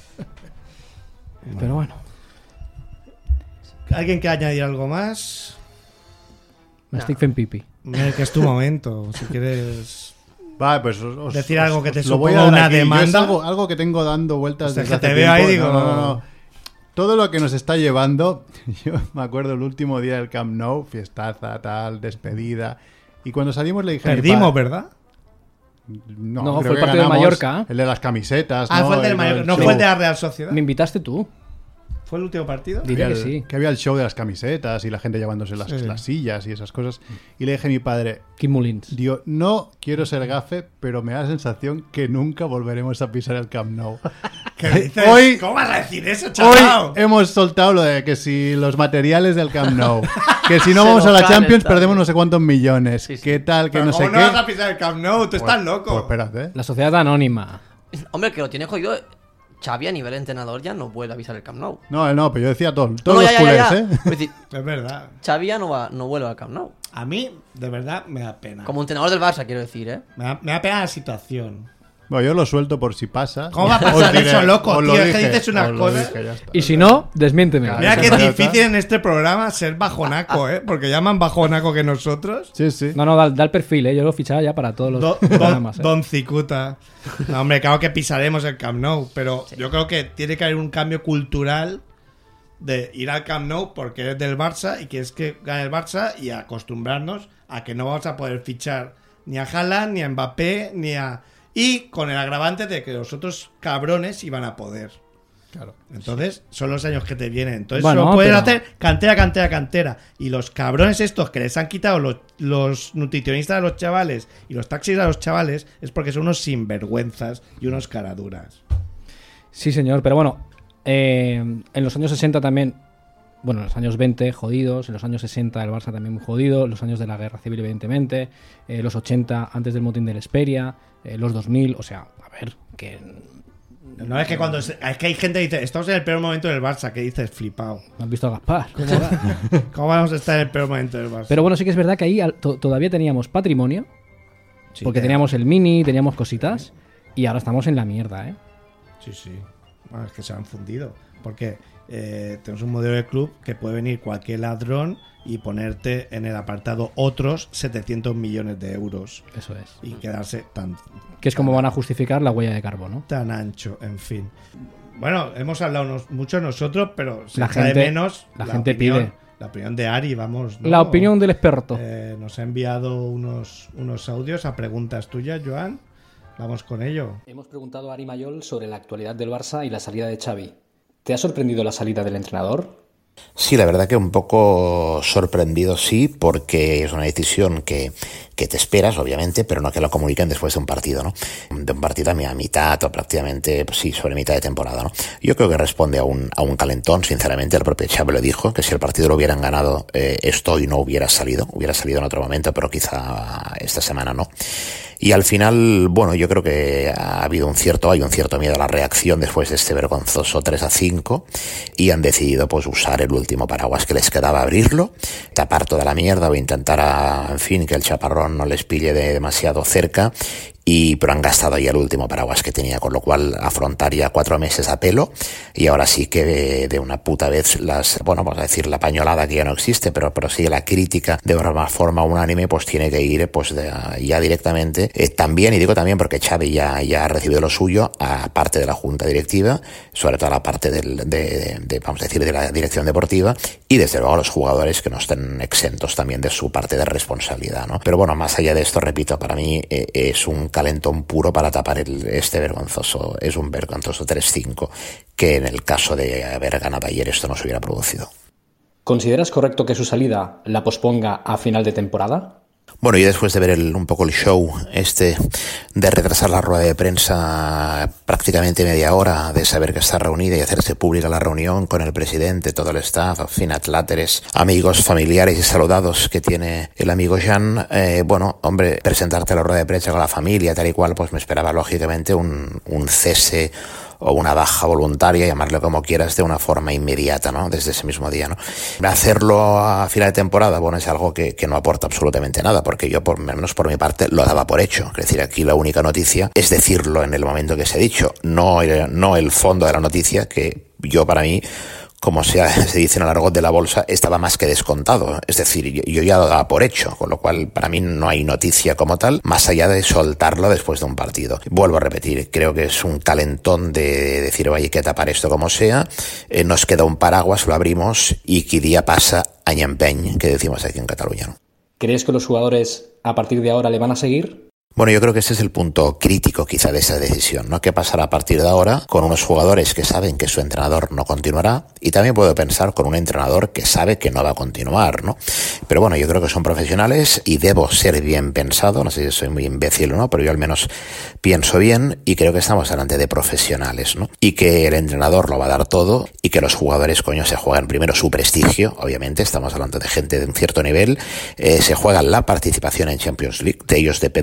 Pero bueno, ¿Alguien quiere añadir algo más? me estoy en pipi. Mira, que es tu momento. Si quieres Va, pues os, os- decir os- algo que te os lo voy a suponga dar una aquí. Yo es demanda. algo, algo que tengo dando vueltas O sea, desde que te hace veo ahí, tiempo. digo- No, no, no. Todo lo que nos está llevando, yo me acuerdo el último día del Camp Nou, fiestaza, tal, despedida. Y cuando salimos le dije a mi Perdimos, padre- ¿verdad? No, No, creo fue el que partido de ganamos Mallorca. El de las camisetas. Ah, ¿no? fue el del El- Mallorca, el no show. fue el de la Real Sociedad. Me invitaste tú. ¿Fue el último partido? Diría Había que el- sí. que había el show de las camisetas y la gente llevándose las, Sí. las sillas y esas cosas. Y le dije a mi padre, Kim Mullins. digo, no quiero ser gafe, pero me da la sensación que nunca volveremos a pisar el Camp Nou. ¿Qué dices? Hoy- ¿Cómo vas a decir eso, Hoy chaval? hemos soltado lo de que si los materiales del Camp Nou, que si no Se vamos a nos la cae el Champions estadio. perdemos no sé cuántos millones. Sí, sí. ¿Qué tal? Que Pero no sé ¿cómo qué. no vas a pisar el Camp Nou? Tú estás loco. Pues espérate, ¿eh? La sociedad anónima. Hombre, que lo tiene jodido. Xavi a nivel entrenador ya no vuelve a avisar el Camp Nou. No, no, pero yo decía todo, No, todos no, los ya, ya, culés, ya, ya. ¿eh? Es decir, Es verdad. Xavi ya no, va, no vuelve al Camp Nou. A mí, de verdad, me da pena. Como entrenador del Barça, quiero decir, ¿eh? Me da, me da pena la situación. Bueno, yo lo suelto por si pasa. ¿Cómo va a pasar Os diré, eso, loco, os lo tío? Es que dije, dices unas os lo cosas. dije, ya está. Y si no, desmiénteme. Mira que Eso es ya difícil está. en este programa ser bajonaco, ¿eh? Porque llaman bajonaco que nosotros. Sí, sí. No, no, da, da el perfil, ¿eh? Yo lo fichaba ya para todos los Do- programas. don, ¿eh? don Cicuta. No, hombre, claro que pisaremos el Camp Nou, pero yo creo que tiene que haber un cambio cultural de ir al Camp Nou porque eres del Barça y quieres que gane el Barça y acostumbrarnos a que no vamos a poder fichar ni a Haaland, ni a Mbappé, ni a... Y con el agravante de que los otros cabrones iban a poder. Claro. Entonces, son los años que te vienen. Entonces, Bueno, solo puedes pero- hacer cantera, cantera, cantera. Y los cabrones estos que les han quitado los, los nutricionistas a los chavales y los taxis a los chavales es porque son unos sinvergüenzas y unos caraduras. Sí, señor, pero bueno, eh, en los años sesenta también, bueno, en los años veinte jodidos, en los años sesenta el Barça también muy jodido, los años de la guerra civil evidentemente, eh, los ochenta antes del motín de la Hesperia, eh, los dos mil, o sea, a ver, que No es que cuando se- es que hay gente que dice, estamos en el peor momento del Barça, que dices flipado. no has visto a Gaspar. ¿Cómo, va- ¿Cómo vamos a estar en el peor momento del Barça? Pero bueno, sí que es verdad que ahí al- to- todavía teníamos patrimonio, Sí, porque te- teníamos el Mini, teníamos cositas, y ahora estamos en la mierda, ¿eh? Sí, sí. Bueno, es que se han fundido. Porque eh, tenemos un modelo de club que puede venir cualquier ladrón y ponerte en el apartado otros setecientos millones de euros. Eso es. Y quedarse tan, Que es como van a justificar la huella de carbono. tan ancho, en fin. Bueno, hemos hablado nos- mucho nosotros, pero se La echa de gente- menos la gente opinión, pide. La opinión de Ari, vamos. ¿no? La opinión del experto. Eh, nos ha enviado unos, unos audios a preguntas tuyas, Joan. Vamos con ello. Hemos preguntado a Ari Mayol sobre la actualidad del Barça y la salida de Xavi. ¿Te ha sorprendido la salida del entrenador? Sí, la verdad que un poco sorprendido, sí, porque es una decisión que, que te esperas, obviamente, pero no que lo comuniquen después de un partido, ¿no? De un partido a mi- a mitad o prácticamente, pues sí, sobre mitad de temporada, ¿no? Yo creo que responde a un, a un calentón, sinceramente, el propio Xavi lo dijo, que si el partido lo hubieran ganado, eh, esto hoy no hubiera salido, hubiera salido en otro momento, pero quizá esta semana no. Y al final, bueno, yo creo que ha habido un cierto, hay un cierto miedo a la reacción después de este vergonzoso tres a cinco y han decidido pues usar el último paraguas que les quedaba, abrirlo, tapar toda la mierda o intentar, a, en fin, que el chaparrón no les pille de demasiado cerca. Y, pero han gastado ya el último paraguas que tenía, con lo cual afrontar ya cuatro meses a pelo y ahora sí que de, de una puta vez las, bueno, vamos a decir la pañolada que ya no existe, pero, pero sí la crítica de una forma unánime pues tiene que ir pues de, ya directamente, eh, también, y digo también porque Xavi ya, ya ha recibido lo suyo a parte de la junta directiva, sobre todo a la parte del, de, de, de, vamos a decir, de la dirección deportiva y desde luego a los jugadores que no estén exentos también de su parte de responsabilidad, ¿no? Pero bueno, más allá de esto, repito, para mí eh, es un calentón puro para tapar el, este vergonzoso, es un vergonzoso tres cinco que en el caso de haber ganado ayer esto no se hubiera producido. ¿Consideras correcto que su salida la posponga a final de temporada? Bueno, y después de ver el, un poco el show este de retrasar la rueda de prensa prácticamente media hora, de saber que está reunida y hacerse pública la reunión con el presidente, todo el staff, en fin, atláteres, amigos, familiares y saludados que tiene el amigo Jean, eh, bueno, hombre, presentarte a la rueda de prensa con la familia, tal y cual, pues me esperaba lógicamente un, un cese o una baja voluntaria, llamarlo como quieras, de una forma inmediata, ¿no? Desde ese mismo día, ¿no? Hacerlo a final de temporada, bueno, es algo que, que no aporta absolutamente nada, porque yo, por menos por mi parte, lo daba por hecho. Es decir, aquí la única noticia es decirlo en el momento que se ha dicho, no, no el fondo de la noticia, que yo para mí, como se, se dice en el argot de la bolsa, estaba más que descontado. Es decir, yo, yo ya lo daba por hecho, con lo cual para mí no hay noticia como tal, más allá de soltarlo después de un partido. Vuelvo a repetir, creo que es un calentón de decir, oye, hay que tapar esto como sea, eh, nos queda un paraguas, lo abrimos y que día pasa, año empeny, que decimos aquí en Cataluña, ¿no? ¿Crees que los jugadores a partir de ahora le van a seguir? Bueno, yo creo que ese es el punto crítico quizá de esa decisión, ¿no? ¿Qué pasará a partir de ahora con unos jugadores que saben que su entrenador no continuará? Y también puedo pensar con un entrenador que sabe que no va a continuar, ¿no? Pero bueno, yo creo que son profesionales y debo ser bien pensado, no sé si soy muy imbécil o no, pero yo al menos pienso bien y creo que estamos delante de profesionales, ¿no? Y que el entrenador lo va a dar todo y que los jugadores, coño, se juegan primero su prestigio, obviamente, estamos hablando de gente de un cierto nivel, eh, se juegan la participación en Champions League, de ellos depende pues de la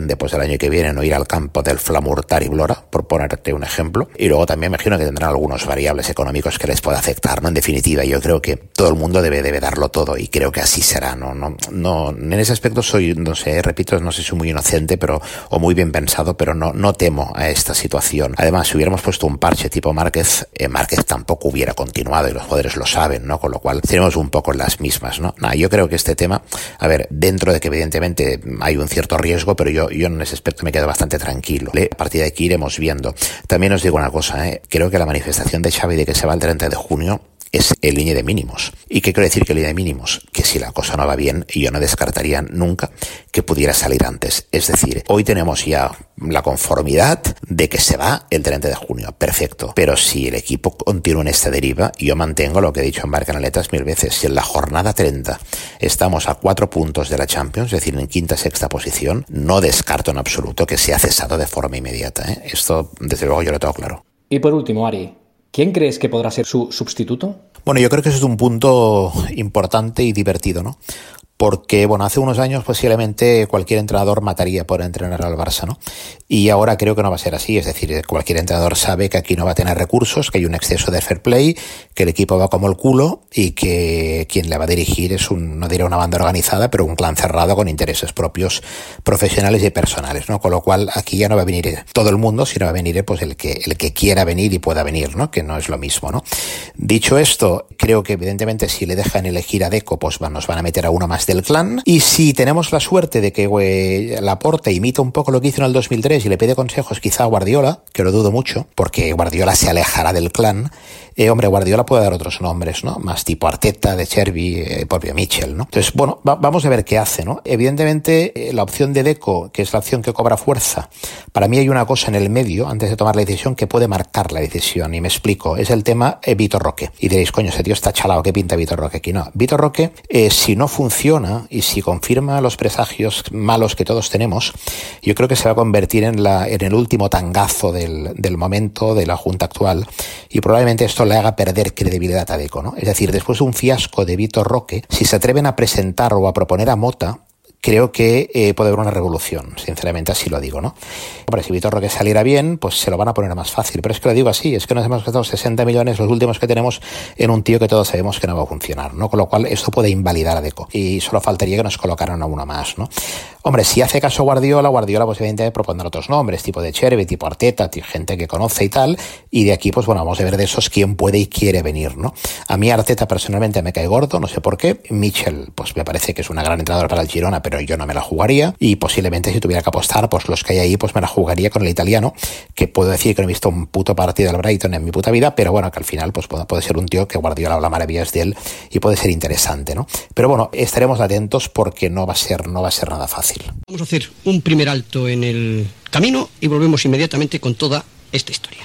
año que viene no ir al campo del Flamurtar y Blora, por ponerte un ejemplo. Y luego también me imagino que tendrán algunos variables económicos que les pueda afectar, ¿no? En definitiva, yo creo que todo el mundo debe, debe darlo todo y creo que así será, ¿no? No, no, en ese aspecto soy, no sé, repito, no sé si soy muy inocente, pero, o muy bien pensado, pero no, no temo a esta situación. Además, si hubiéramos puesto un parche tipo Márquez, eh, Márquez tampoco hubiera continuado y los jugadores lo saben, ¿no? Con lo cual tenemos un poco las mismas, ¿no? Nah, yo creo que este tema, a ver, dentro de que evidentemente hay un cierto riesgo, pero yo, yo en ese aspecto me quedo bastante tranquilo. ¿eh? A partir de aquí iremos viendo. También os digo una cosa, ¿eh? Creo que la manifestación de Xavi de que se va el treinta de junio es en línea de mínimos. ¿Y qué quiero decir que en línea de mínimos? Que si la cosa no va bien, yo no descartaría nunca que pudiera salir antes. Es decir, hoy tenemos ya la conformidad de que se va el treinta de junio. Perfecto. Pero si el equipo continúa en esta deriva, yo mantengo lo que he dicho en Barcanaletas mil veces. Si en la jornada treinta estamos a cuatro puntos de la Champions, es decir, en quinta, sexta posición, no descarto en absoluto que sea cesado de forma inmediata. ¿eh? Esto, desde luego, yo lo tengo claro. Y por último, Ari, ¿quién crees que podrá ser su sustituto? Bueno, yo creo que eso es un punto importante y divertido, ¿no? Porque, bueno, hace unos años posiblemente cualquier entrenador mataría por entrenar al Barça, ¿no? Y ahora creo que no va a ser así, es decir, cualquier entrenador sabe que aquí no va a tener recursos, que hay un exceso de fair play, que el equipo va como el culo y que quien le va a dirigir es un, no diré una banda organizada, pero un clan cerrado con intereses propios profesionales y personales, ¿no? Con lo cual aquí ya no va a venir todo el mundo, sino va a venir pues el que, el que quiera venir y pueda venir, ¿no? Que no es lo mismo, ¿no? Dicho esto, creo que evidentemente si le dejan elegir a Deco, pues nos van a meter a uno más del clan, y si tenemos la suerte de que wey, Laporte imita un poco lo que hizo en el dos mil tres y le pide consejos quizá a Guardiola, que lo dudo mucho, porque Guardiola se alejará del clan, eh, hombre, Guardiola puede dar otros nombres, ¿no? Más tipo Arteta, De Chervi, eh, propio Mitchell, ¿no? Entonces, bueno, va, vamos a ver qué hace, ¿no? Evidentemente, eh, la opción de Deco, que es la opción que cobra fuerza, para mí hay una cosa en el medio, antes de tomar la decisión, que puede marcar la decisión, y me explico, es el tema eh, Vitor Roque. Y diréis, coño, ese tío está chalado, ¿qué pinta Vitor Roque aquí? No, Vitor Roque, eh, si no funciona, y si confirma los presagios malos que todos tenemos, yo creo que se va a convertir en, la, en el último tangazo del, del momento de la junta actual, y probablemente esto le haga perder credibilidad a Deco, ¿no? Es decir, después de un fiasco de Vitor Roque, si se atreven a presentar o a proponer a Mota, creo que eh, puede haber una revolución, sinceramente así lo digo, ¿no? Hombre, si Vitor Roque saliera bien, pues se lo van a poner más fácil, pero es que lo digo así, es que nos hemos gastado sesenta millones, los últimos que tenemos, en un tío que todos sabemos que no va a funcionar, ¿no? Con lo cual esto puede invalidar a Deco, y solo faltaría que nos colocaran a uno más, ¿no? Hombre, si hace caso Guardiola, Guardiola pues evidentemente propondrá otros nombres, tipo de Chervi, tipo Arteta, tipo gente que conoce y tal, y de aquí pues bueno, vamos a ver de esos quién puede y quiere venir, ¿no? A mí Arteta personalmente me cae gordo, no sé por qué, Mitchell pues me parece que es una gran entrenadora para el Girona, pero yo no me la jugaría, y posiblemente si tuviera que apostar, pues los que hay ahí pues me la jugaría con el italiano, que puedo decir que no he visto un puto partido del Brighton en mi puta vida, pero bueno, que al final pues puede, puede ser un tío que Guardiola habla maravillas de él y puede ser interesante, ¿no? Pero bueno, estaremos atentos porque no va a ser, no va a ser nada fácil. Vamos a hacer un primer alto en el camino y volvemos inmediatamente con toda esta historia.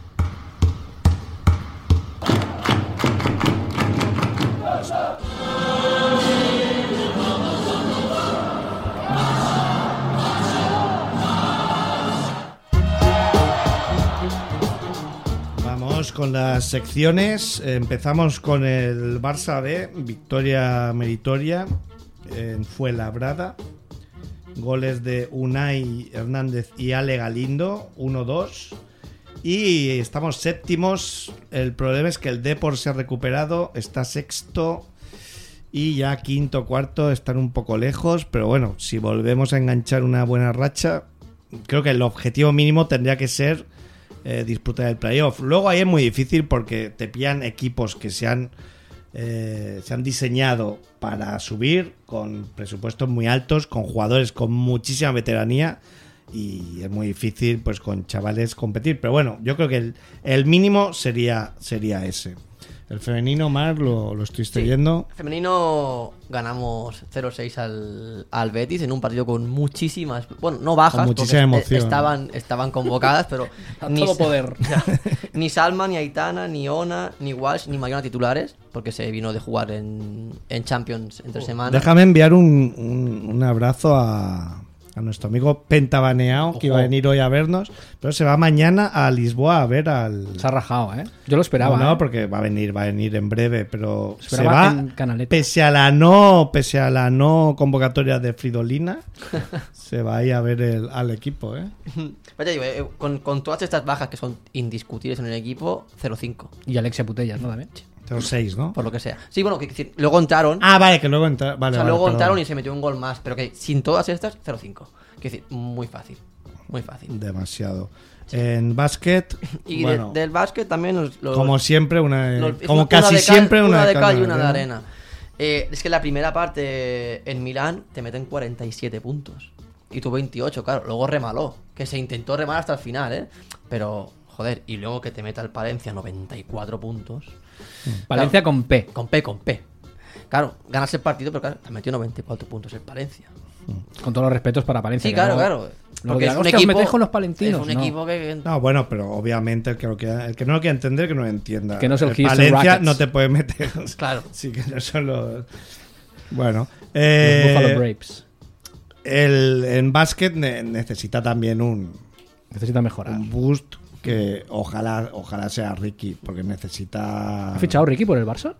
Vamos con las secciones. Empezamos con el Barça B, victoria meritoria en Fuenlabrada. Goles de Unai Hernández y Ale Galindo, uno dos. Y estamos séptimos. El problema es que el Depor se ha recuperado, está sexto. Y ya quinto, cuarto están un poco lejos. Pero bueno, si volvemos a enganchar una buena racha, creo que el objetivo mínimo tendría que ser eh, disputar el playoff. Luego ahí es muy difícil porque te pillan equipos que se han... Eh, se han diseñado para subir con presupuestos muy altos, con jugadores con muchísima veteranía, y es muy difícil pues con chavales competir, pero bueno, yo creo que el, el mínimo sería, sería ese. El femenino, Mar, lo, lo estoy viendo. Sí. Femenino ganamos cero seis al, al Betis en un partido con muchísimas, bueno, no bajas, con muchísima emoción. Estaban, estaban convocadas, pero a ni, todo poder. O sea, ni Salma, ni Aitana, ni Ona, ni Walsh, ni Mariona titulares, porque se vino de jugar en, en Champions entre semanas. Déjame enviar un, un, un abrazo a, a nuestro amigo Pentabaneao, Ojo. que iba a venir hoy a vernos, pero se va mañana a Lisboa a ver al... Se ha rajado, ¿eh? Yo lo esperaba. No, ¿eh? porque va a venir, va a venir en breve, pero se Esperaba va en Canaleta. pese a la no, pese a la no convocatoria de Fridolina, se va a ir a ver el, al equipo, ¿eh? Vaya, digo, eh, con, con todas estas bajas que son indiscutibles en el equipo, cero cinco. Y Alexia Putellas, ¿no? También. cero seis, ¿no? Por lo que sea. Sí, bueno, que, que luego entraron. Ah, vale, que luego entra, vale, o sea, vale, luego perdón. entraron y se metió un gol más. Pero que sin todas estas, cero cinco. Quiero decir, muy fácil. Muy fácil. Demasiado. En básquet, Y bueno, de- del básquet también nos, los- como siempre, una, los- como una casi de cal- siempre, una, de cal y cal, una de ¿no? arena. Eh, es que la primera parte en Milán te meten cuarenta y siete puntos. Y tú veintiocho, claro. Luego remaló. Que se intentó remar hasta el final, ¿eh? Pero, joder, y luego que te meta el Palencia noventa y cuatro puntos. Palencia Claro, con P. Con P, con P. Claro, ganas el partido, pero claro, te metió noventa y cuatro puntos el Palencia. Con todos los respetos para Palencia. Sí, que claro, no- claro. Lo Porque que es un os equipo- metéis con los palentinos. es un no. equipo que... No, bueno, pero obviamente el que, lo quiera- el que no lo quiera entender, que no lo entienda. Que no es el Houston Valencia Rockets. no te puede meter. Claro. Sí, que no son los... Bueno. Los Eh, Buffalo Braves. el, en básquet ne- necesita también un, Necesita mejorar. un boost que ojalá, ojalá sea Ricky, porque necesita... ¿Ha fichado Ricky por el Barça?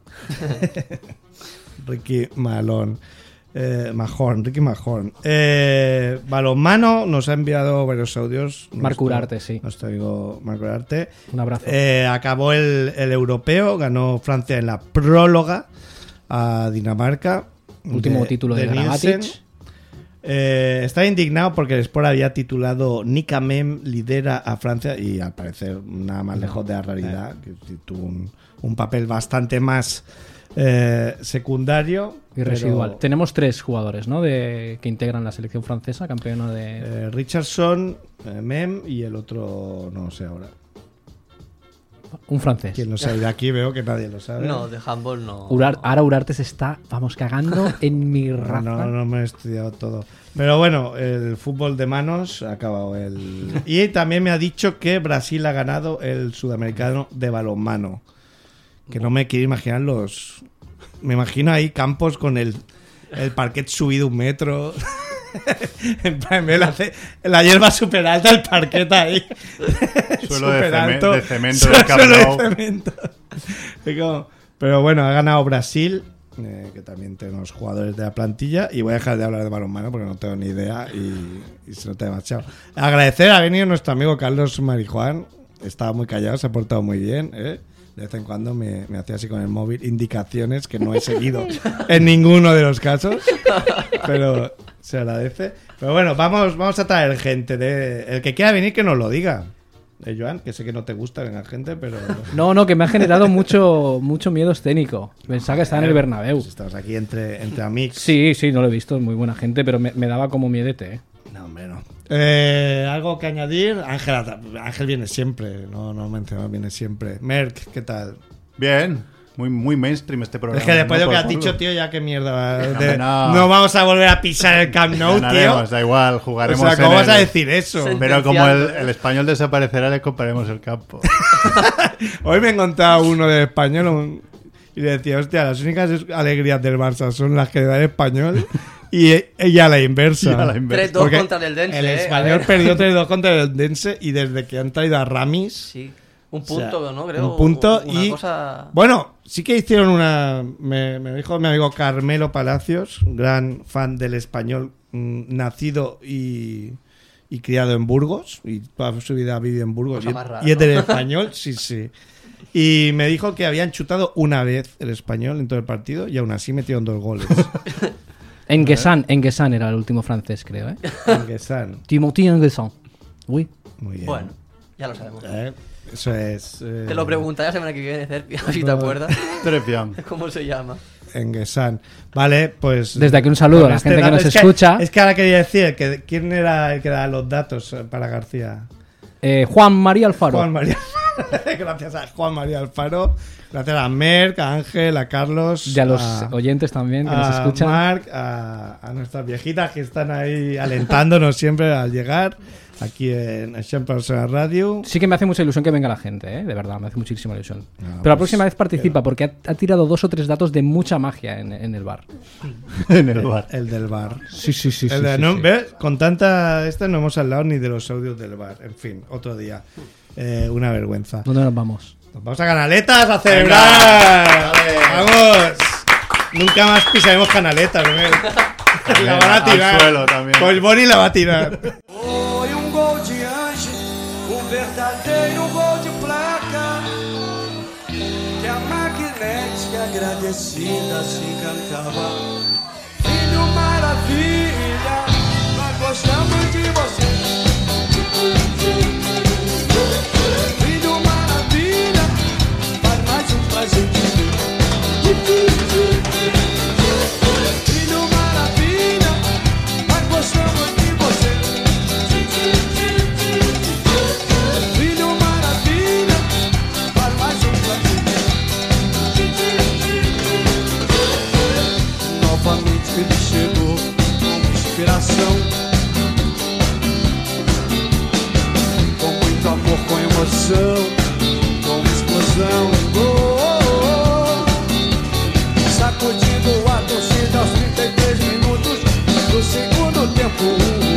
Ricky Malone. Eh, Mahorn, Ricky Mahorn. Eh, balonmano nos ha enviado varios audios. Marco Nuestro- Urarte, sí. Nuestro amigo Marco Urarte. Un abrazo. Eh, acabó el, el europeo, ganó Francia en la próloga a Dinamarca. Último título de Nielsen. Gramatic. Eh, está indignado porque el Sport había titulado Nika Mem lidera a Francia y al parecer nada más lejos de la realidad, que tuvo un, un papel bastante más eh, secundario Y residual. pero, Tenemos tres jugadores, ¿no? De, que integran la selección francesa, campeona de... eh, Richardson, eh, Mem y el otro no lo sé ahora. Un francés. ¿Quién lo sabe? De aquí veo que nadie lo sabe. No, de handball no. Urar- ahora Urarte se está, vamos, cagando en mi No, raza. no, no me he estudiado todo. Pero bueno, el fútbol de manos ha acabado el... Y también me ha dicho que Brasil ha ganado el sudamericano de balonmano. Que no me quiero imaginar los... Me imagino ahí campos con el, el parquet subido un metro. En plan, me la, hace- la hierba súper alta, el parquet ahí. Suelo de, Súper ceme- alto. de cemento del Camp Suelo de Nou. cemento. Y como- Pero bueno, ha ganado Brasil, eh, que también tenemos jugadores de la plantilla. Y voy a dejar de hablar de balonmano porque no tengo ni idea y, y se nota demasiado. Agradecer, ha venido nuestro amigo Carlos Marijuán. Estaba muy callado, se ha portado muy bien, ¿eh? De vez en cuando me, me hacía así con el móvil indicaciones que no he seguido en ninguno de los casos, pero se agradece. Pero bueno, vamos, vamos a traer gente. De, el que quiera venir que nos lo diga. Eh, Joan, que sé que no te gusta venga gente, pero... No, no, que me ha generado mucho, mucho miedo escénico. Pensaba que estaba en el Bernabéu. Pues estamos aquí entre, entre amigos. Sí, sí, no lo he visto, es muy buena gente, pero me, me daba como miedete, ¿eh? No, hombre, no. Eh, ¿Algo que añadir? Ángel, Ángel viene siempre, no, no mencionamos, viene siempre. Merck, ¿qué tal? Bien, muy, muy mainstream este programa. Es que después de ¿no? lo que Por has culo. dicho, tío, ya que mierda. va, No, de- no. no vamos a volver a pisar el Camp Nou, tío. Ganaremos, da igual, jugaremos O sea, ¿cómo en vas el- a decir eso? Pero como el, el español desaparecerá, le compraremos el campo. Hoy me he encontrado uno del español un- y le decía, hostia, las únicas alegrías del Barça son las que da el español y ella a la inversa. Y a la inversa. tres dos Porque contra el Dense. El eh, a español ver. perdió tres dos contra el Dense y desde que han traído a Ramis... Sí. Un o sea, punto, ¿no? Creo. Un punto una y... cosa... Bueno, sí que hicieron una... Me, me dijo mi amigo Carmelo Palacios, gran fan del español, mm, nacido y, y criado en Burgos, y toda su vida ha vivido en Burgos. Cosa Y, más rara, y es ¿no? del español, sí, sí. Y me dijo que habían chutado una vez el español en todo el partido y aún así metieron dos goles. Enguesan, Enguesan era el último francés, creo, ¿eh? Enguesan. Timothy Enguesan. Uy. Muy bien. Bueno, ya lo sabemos. Eh, Eso es... eh, Te lo preguntaré la semana que viene, Cerpia, si te acuerdas. Trepian. ¿Cómo se llama? Enguesan. Vale, pues... Desde aquí un saludo con a la este gente que dato- nos es escucha. Es que ahora quería decir, que, ¿quién era el que daba los datos eh, para García? Eh, Juan María Alfaro. Juan María. Gracias a Juan María Alfaro. Gracias a Merck, a Ángel, a Carlos. Y a los a, oyentes también que nos a escuchan. Marc, a, a nuestras viejitas que están ahí alentándonos siempre al llegar. aquí en Eixample Barcelona Radio. Sí que me hace mucha ilusión que venga la gente, ¿eh? De verdad, me hace muchísima ilusión. No, Pero pues, la próxima vez participa porque ha, ha tirado dos o tres datos de mucha magia en, en el bar. En el bar. El, el del bar. Sí, sí, sí. El sí, de- sí, no, sí. ¿ves? Con tanta esta no hemos hablado ni de los audios del bar. En fin, otro día. Eh, una vergüenza. ¿Dónde nos vamos? Nos vamos a Canaletas a celebrar. ¡Vamos! Nunca más pisaremos Canaletas. ¿no? La van a tirar. Al suelo también. Pues Boni la va a tirar. Foi um gol de anjo, um verdadeiro gol de placa. Que a magnética agradecida assim cantava. Filho maravilha, nós gostamos de você. Filho maravilha, faz mais um prazer de ver. Filho maravilha, nós gostamos de você. Filho maravilha, faz mais um prazer. Novamente ele chegou com inspiração, com muito amor, com emoção, com explosão. Gol, sacudindo a torcida aos trinta e três minutos do segundo tempo.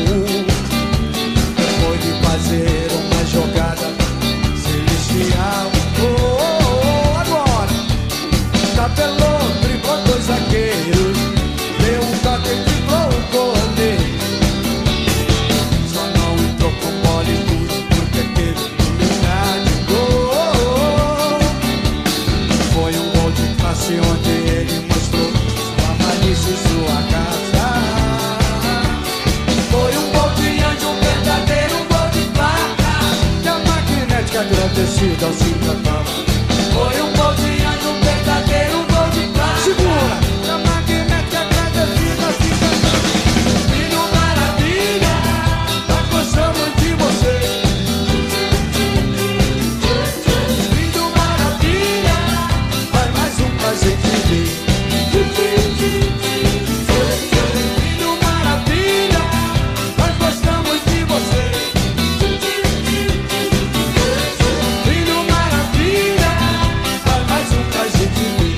Depois de fazer uma jogada celestial. Gol, agora tabelou, driblou dois zagueiros, deu um toque e driblou o goleiro. Só não entrou com bola e tudo porque teve lugar de gol. Foi um gol de classe onde ele mostrou sua malícia e sua casa. Foi um gol de anjo, um verdadeiro gol de placa. Que a magnética agradecida ao se tratava. Foi um gol de anjo, um verdadeiro gol de placa. Segura! Que a magnética agradecida ao se tratava. Filho maravilha, nós gostamos de você. Filho maravilha, faz mais um prazer de ver. Filho maravilha, nós gostamos de você. Filho maravilha, faz mais um prazer de ver.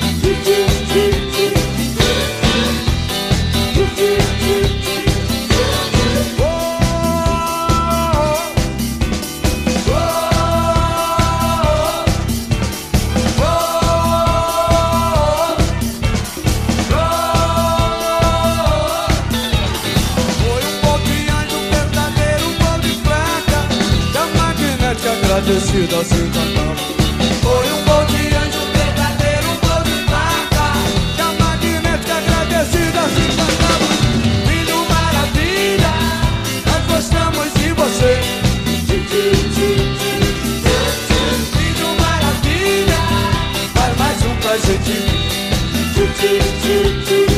Foi um gol de anjo, um verdadeiro gol de placa. Que a magnética agradecida ao se encantava. Foi um gol de anjo, um verdadeiro gol de placa. Que a magnética agradecida ao se encantava. Filho maravilha, nós gostamos de você. Filho maravilha, faz mais um prazer de ver.